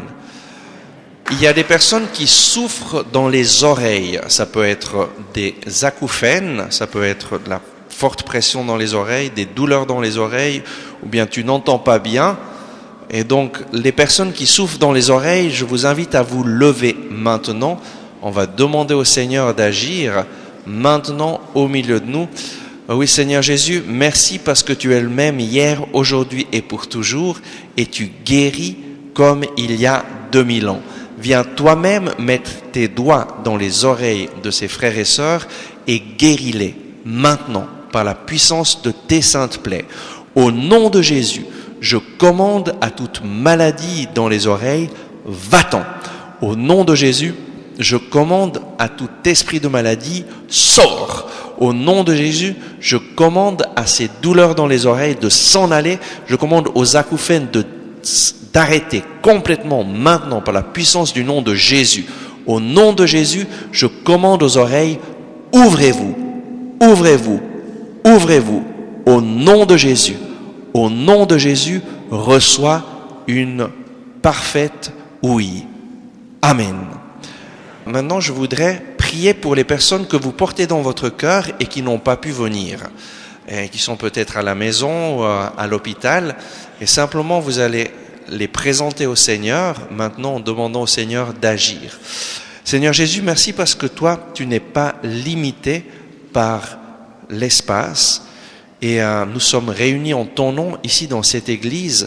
Il y a des personnes qui souffrent dans les oreilles. Ça peut être des acouphènes, ça peut être de la forte pression dans les oreilles, des douleurs dans les oreilles, ou bien tu n'entends pas bien. Et donc, les personnes qui souffrent dans les oreilles, je vous invite à vous lever maintenant. On va demander au Seigneur d'agir maintenant au milieu de nous. Oui, Seigneur Jésus, merci parce que tu es le même hier, aujourd'hui et pour toujours, et tu guéris comme il y a deux mille ans. Viens toi-même mettre tes doigts dans les oreilles de ces frères et sœurs et guéris-les maintenant par la puissance de tes saintes plaies. Au nom de Jésus, je commande à toute maladie dans les oreilles, va-t'en. Au nom de Jésus, je commande à tout esprit de maladie, sors. Au nom de Jésus, je commande à ces douleurs dans les oreilles de s'en aller. Je commande aux acouphènes de d'arrêter complètement maintenant par la puissance du nom de Jésus. Au nom de Jésus, je commande aux oreilles, ouvrez-vous, ouvrez-vous, ouvrez-vous. Au nom de Jésus, au nom de Jésus, reçois une parfaite ouïe. Amen. Maintenant, je voudrais prier pour les personnes que vous portez dans votre cœur et qui n'ont pas pu venir, et qui sont peut-être à la maison ou à l'hôpital, et simplement vous allez les présenter au Seigneur, maintenant en demandant au Seigneur d'agir. Seigneur Jésus, merci parce que toi, tu n'es pas limité par l'espace, et euh, nous sommes réunis en ton nom ici dans cette église,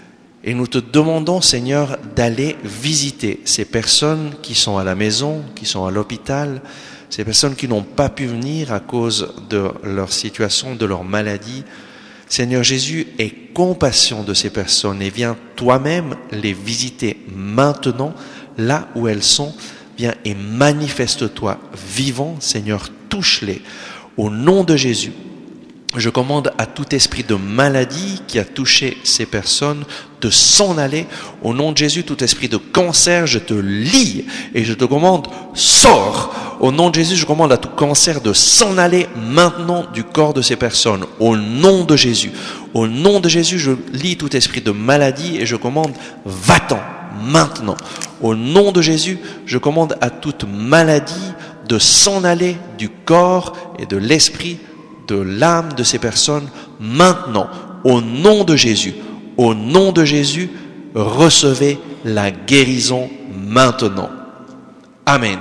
et nous te demandons, Seigneur, d'aller visiter ces personnes qui sont à la maison, qui sont à l'hôpital, ces personnes qui n'ont pas pu venir à cause de leur situation, de leur maladie. Seigneur Jésus, aie compassion de ces personnes et viens toi-même les visiter maintenant, là où elles sont. Viens et manifeste-toi vivant, Seigneur, touche-les. Au nom de Jésus, je commande à tout esprit de maladie qui a touché ces personnes de s'en aller. Au nom de Jésus, tout esprit de cancer, je te lie et je te commande, sors. Au nom de Jésus, je commande à tout cancer de s'en aller maintenant du corps de ces personnes. Au nom de Jésus. Au nom de Jésus, je lie tout esprit de maladie et je commande, va-t'en maintenant. Au nom de Jésus, je commande à toute maladie de s'en aller du corps et de l'esprit, de l'âme de ces personnes maintenant. Au nom de Jésus. Au nom de Jésus, recevez la guérison maintenant. Amen.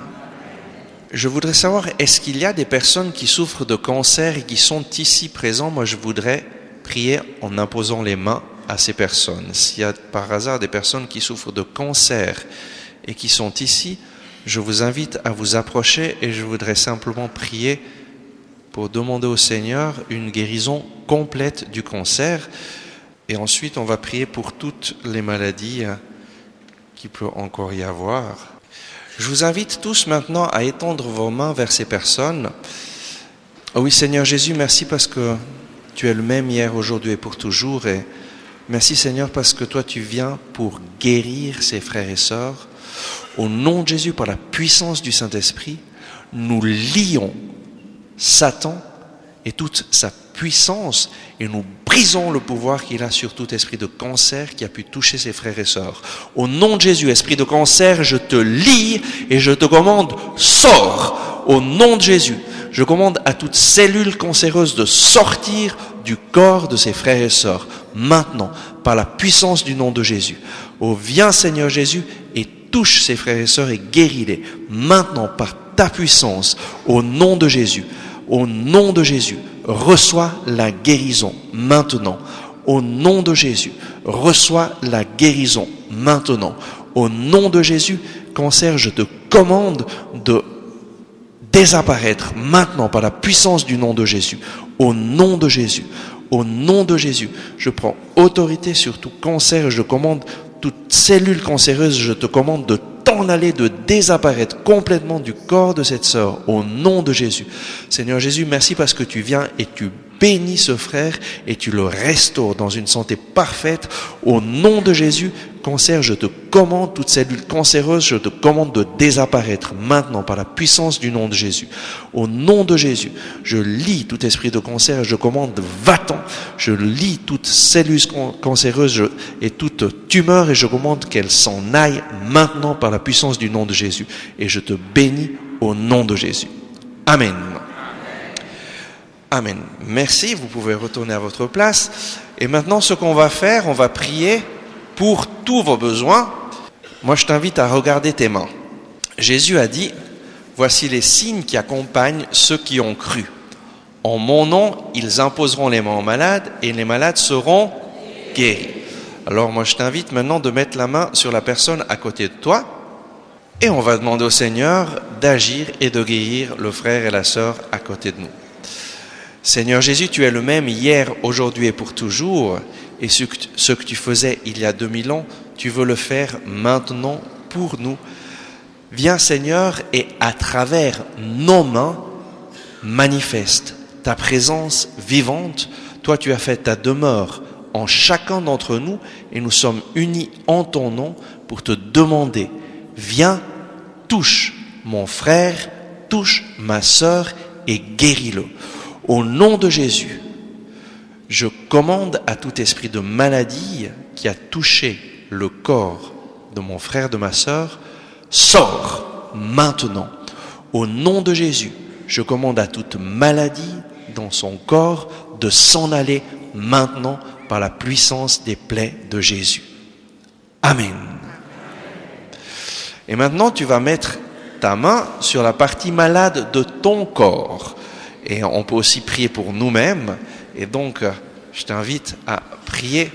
Je voudrais savoir, est-ce qu'il y a des personnes qui souffrent de cancer et qui sont ici présents? Moi, je voudrais prier en imposant les mains à ces personnes. S'il y a par hasard des personnes qui souffrent de cancer et qui sont ici, je vous invite à vous approcher et je voudrais simplement prier pour demander au Seigneur une guérison complète du cancer. Et ensuite, on va prier pour toutes les maladies qu'il peut encore y avoir. Je vous invite tous maintenant à étendre vos mains vers ces personnes. Oh oui, Seigneur Jésus, merci parce que tu es le même hier, aujourd'hui et pour toujours. Et merci, Seigneur, parce que toi, tu viens pour guérir ces frères et sœurs. Au nom de Jésus, par la puissance du Saint-Esprit, nous lions Satan et toute sa puissance et nous brisons le pouvoir qu'il a sur tout esprit de cancer qui a pu toucher ses frères et sœurs. Au nom de Jésus, esprit de cancer, je te lie et je te commande, sors. Au nom de Jésus, je commande à toute cellule cancéreuse de sortir du corps de ses frères et sœurs, maintenant, par la puissance du nom de Jésus. Oh, viens Seigneur Jésus et touche ses frères et sœurs et guéris-les, maintenant, par ta puissance, au nom de Jésus. Au nom de Jésus, reçois la guérison maintenant. Au nom de Jésus, reçois la guérison maintenant. Au nom de Jésus, cancer, je te commande de désapparaître maintenant par la puissance du nom de Jésus. Au nom de Jésus, au nom de Jésus, je prends autorité sur tout cancer et je commande toute cellule cancéreuse, je te commande de t'en aller, de désapparaître complètement du corps de cette sœur, au nom de Jésus. Seigneur Jésus, merci parce que tu viens et tu bénis ce frère et tu le restaures dans une santé parfaite. Au nom de Jésus, cancer, je te commande, toute cellule cancéreuse, je te commande de désapparaître maintenant par la puissance du nom de Jésus. Au nom de Jésus, je lis tout esprit de cancer et je commande, va-t'en. Je lis toute cellule cancéreuse et toute tumeur et je commande qu'elle s'en aille maintenant par la puissance du nom de Jésus. Et je te bénis au nom de Jésus. Amen. Amen. Merci, vous pouvez retourner à votre place. Et maintenant, ce qu'on va faire, on va prier pour tous vos besoins. Moi, je t'invite à regarder tes mains. Jésus a dit, voici les signes qui accompagnent ceux qui ont cru. En mon nom, ils imposeront les mains aux malades et les malades seront guéris. Alors moi, je t'invite maintenant de mettre la main sur la personne à côté de toi et on va demander au Seigneur d'agir et de guérir le frère et la sœur à côté de nous. Seigneur Jésus, tu es le même hier, aujourd'hui et pour toujours. Et ce que, ce que tu faisais il y a deux mille ans, tu veux le faire maintenant pour nous. Viens Seigneur et à travers nos mains, manifeste ta présence vivante. Toi tu as fait ta demeure en chacun d'entre nous et nous sommes unis en ton nom pour te demander, viens, touche mon frère, touche ma sœur et guéris-le. Au nom de Jésus, je commande à tout esprit de maladie qui a touché le corps de mon frère, de ma sœur, sors maintenant. Au nom de Jésus, je commande à toute maladie dans son corps de s'en aller maintenant par la puissance des plaies de Jésus. Amen. Et maintenant, tu vas mettre ta main sur la partie malade de ton corps. Et on peut aussi prier pour nous-mêmes. Et donc, je t'invite à prier.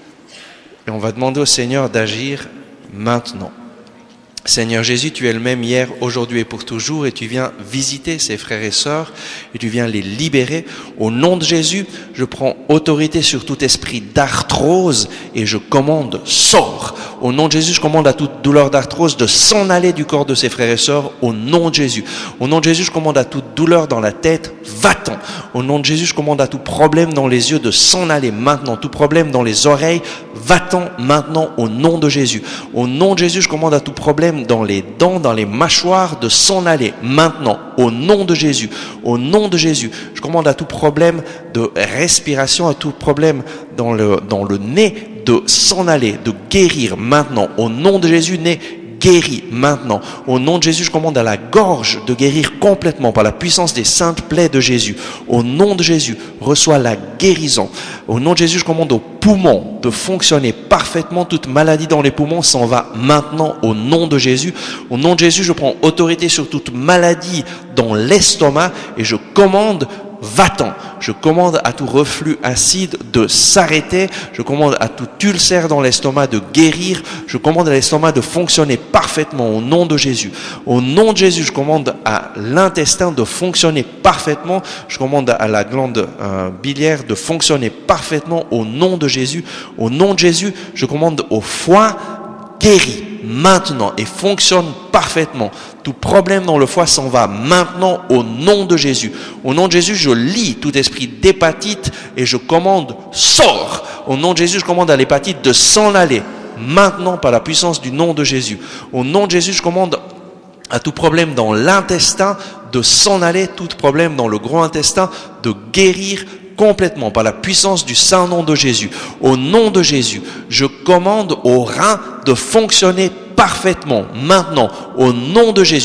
Et on va demander au Seigneur d'agir maintenant. Seigneur Jésus, tu es le même hier, aujourd'hui et pour toujours. Et tu viens visiter ces frères et sœurs. Et tu viens les libérer. Au nom de Jésus, je prends autorité sur tout esprit d'arthrose. Et je commande, sors. Au nom de Jésus, je commande à toute douleur d'arthrose de s'en aller du corps de ses frères et sœurs. Au nom de Jésus. Au nom de Jésus, je commande à toute douleur dans la tête, va-t'en. Au nom de Jésus, je commande à tout problème dans les yeux de s'en aller maintenant. Tout problème dans les oreilles, va-t'en maintenant au nom de Jésus. Au nom de Jésus, je commande à tout problème dans les dents, dans les mâchoires de s'en aller maintenant. Au nom de Jésus. Au nom de Jésus, je commande à tout problème de respiration, à tout problème dans le, dans le nez, de s'en aller, de guérir maintenant. Au nom de Jésus, nez guéri maintenant. Au nom de Jésus, je commande à la gorge de guérir complètement par la puissance des saintes plaies de Jésus. Au nom de Jésus, reçois la guérison. Au nom de Jésus, je commande aux poumons de fonctionner parfaitement. Toute maladie dans les poumons s'en va maintenant au nom de Jésus. Au nom de Jésus, je prends autorité sur toute maladie dans l'estomac et je commande, va-t'en. Je commande à tout reflux acide de s'arrêter. Je commande à tout ulcère dans l'estomac de guérir. Je commande à l'estomac de fonctionner parfaitement au nom de Jésus. Au nom de Jésus, je commande à l'intestin de fonctionner parfaitement. Je commande à la glande euh, biliaire de fonctionner parfaitement au nom de Jésus. Au nom de Jésus, je commande au foie guéri maintenant et fonctionne parfaitement. Tout problème dans le foie s'en va maintenant au nom de Jésus. Au nom de Jésus, je lis tout esprit d'hépatite et je commande, sors. Au nom de Jésus, je commande à l'hépatite de s'en aller maintenant par la puissance du nom de Jésus. Au nom de Jésus, je commande à tout problème dans l'intestin de s'en aller, tout problème dans le gros intestin de guérir complètement par la puissance du saint nom de Jésus. Au nom de Jésus, je commande aux reins de fonctionner parfaitement maintenant au nom de Jésus.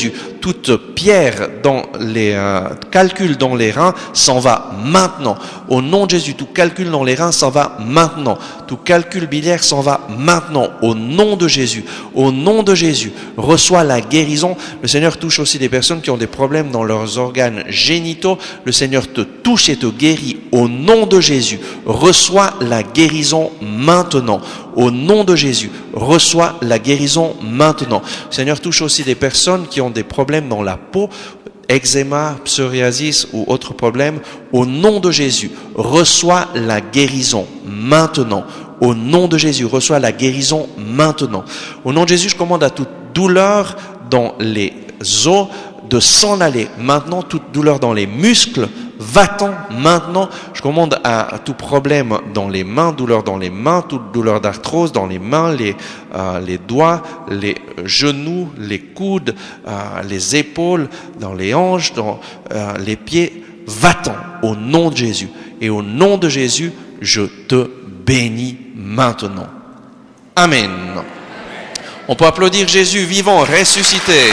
toute pierre dans les euh, calculs dans les reins s'en va maintenant. Au nom de Jésus, tout calcul dans les reins s'en va maintenant. Tout calcul biliaire s'en va maintenant. Au nom de Jésus, au nom de Jésus, reçois la guérison. Le Seigneur touche aussi des personnes qui ont des problèmes dans leurs organes génitaux. Le Seigneur te touche et te guérit. Au nom de Jésus, reçois la guérison maintenant. Au nom de Jésus, reçois la guérison maintenant. Le Seigneur touche aussi des personnes qui ont des problèmes dans la peau, eczéma, psoriasis ou autres problèmes. Au nom de Jésus, reçois la guérison maintenant. Au nom de Jésus, reçois la guérison maintenant. Au nom de Jésus, je commande à toute douleur dans les os de s'en aller. Maintenant, toute douleur dans les muscles, va-t'en maintenant. Je commande à, à tout problème dans les mains, douleur dans les mains, toute douleur d'arthrose dans les mains, les, euh, les doigts, les genoux, les coudes, euh, les épaules, dans les hanches, dans euh, les pieds. Va-t'en au nom de Jésus. Et au nom de Jésus, je te bénis maintenant. Amen. On peut applaudir Jésus vivant, ressuscité.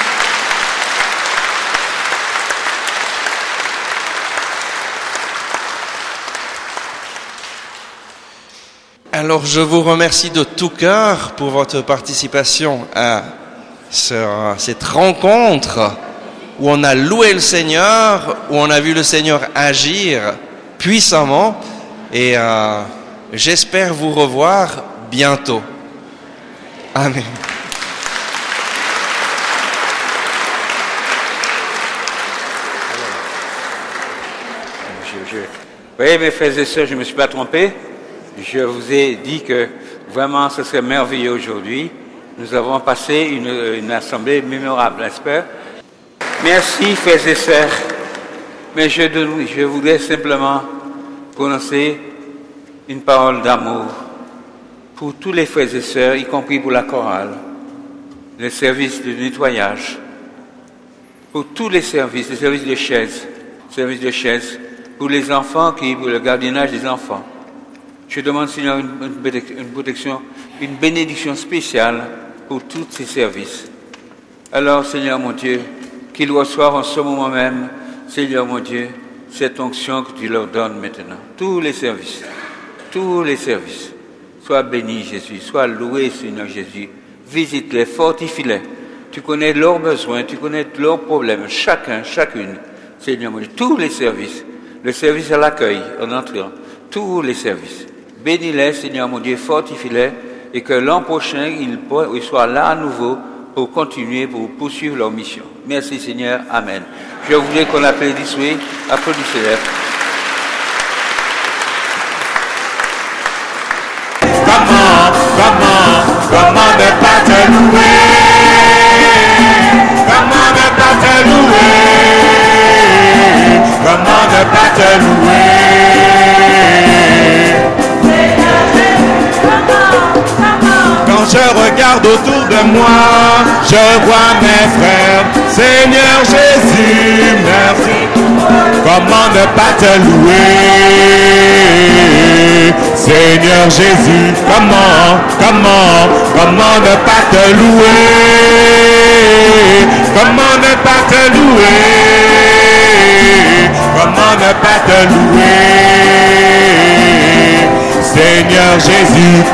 Alors, je vous remercie de tout cœur pour votre participation à ce, cette rencontre où on a loué le Seigneur, où on a vu le Seigneur agir puissamment. Et euh, j'espère vous revoir bientôt. Amen. Je, je... Vous voyez, mes frères et sœurs, je ne me suis pas trompé. Je vous ai dit que vraiment ce serait merveilleux aujourd'hui. Nous avons passé une, une assemblée mémorable, n'est-ce pas? Merci, frères et sœurs. Mais je, je voudrais simplement prononcer une parole d'amour pour tous les frères et sœurs, y compris pour la chorale, les services de nettoyage, pour tous les services, les services de chaises, services de chaises, pour les enfants, qui, pour le gardiennage des enfants. Je demande, Seigneur, une, une protection, une bénédiction spéciale pour tous ces services. Alors, Seigneur mon Dieu, qu'ils reçoivent en ce moment même, Seigneur mon Dieu, cette onction que tu leur donnes maintenant. Tous les services, tous les services. Sois béni, Jésus, sois loué, Seigneur Jésus. Visite-les, fortifie-les. Tu connais leurs besoins, tu connais leurs problèmes, chacun, chacune. Seigneur mon Dieu, tous les services. Le service à l'accueil, en entrant, tous les services. Bénis-les, Seigneur mon Dieu, fortifie-les, et que l'an prochain, ils, ils soient là à nouveau pour continuer, pour poursuivre leur mission. Merci, Seigneur. Amen. Je voudrais qu'on applaudisse, oui. Applaudissez-les. Comment, comment, comment ne pas te louer? Comment ne pas te louer? Comment ne pas te louer? Quand je regarde autour de moi, je vois mes frères. Seigneur Jésus, merci. Comment ne pas te louer? Seigneur Jésus, comment, comment, comment ne pas te louer? Comment ne pas te louer? Comment ne pas te louer? Seigneur Jésus,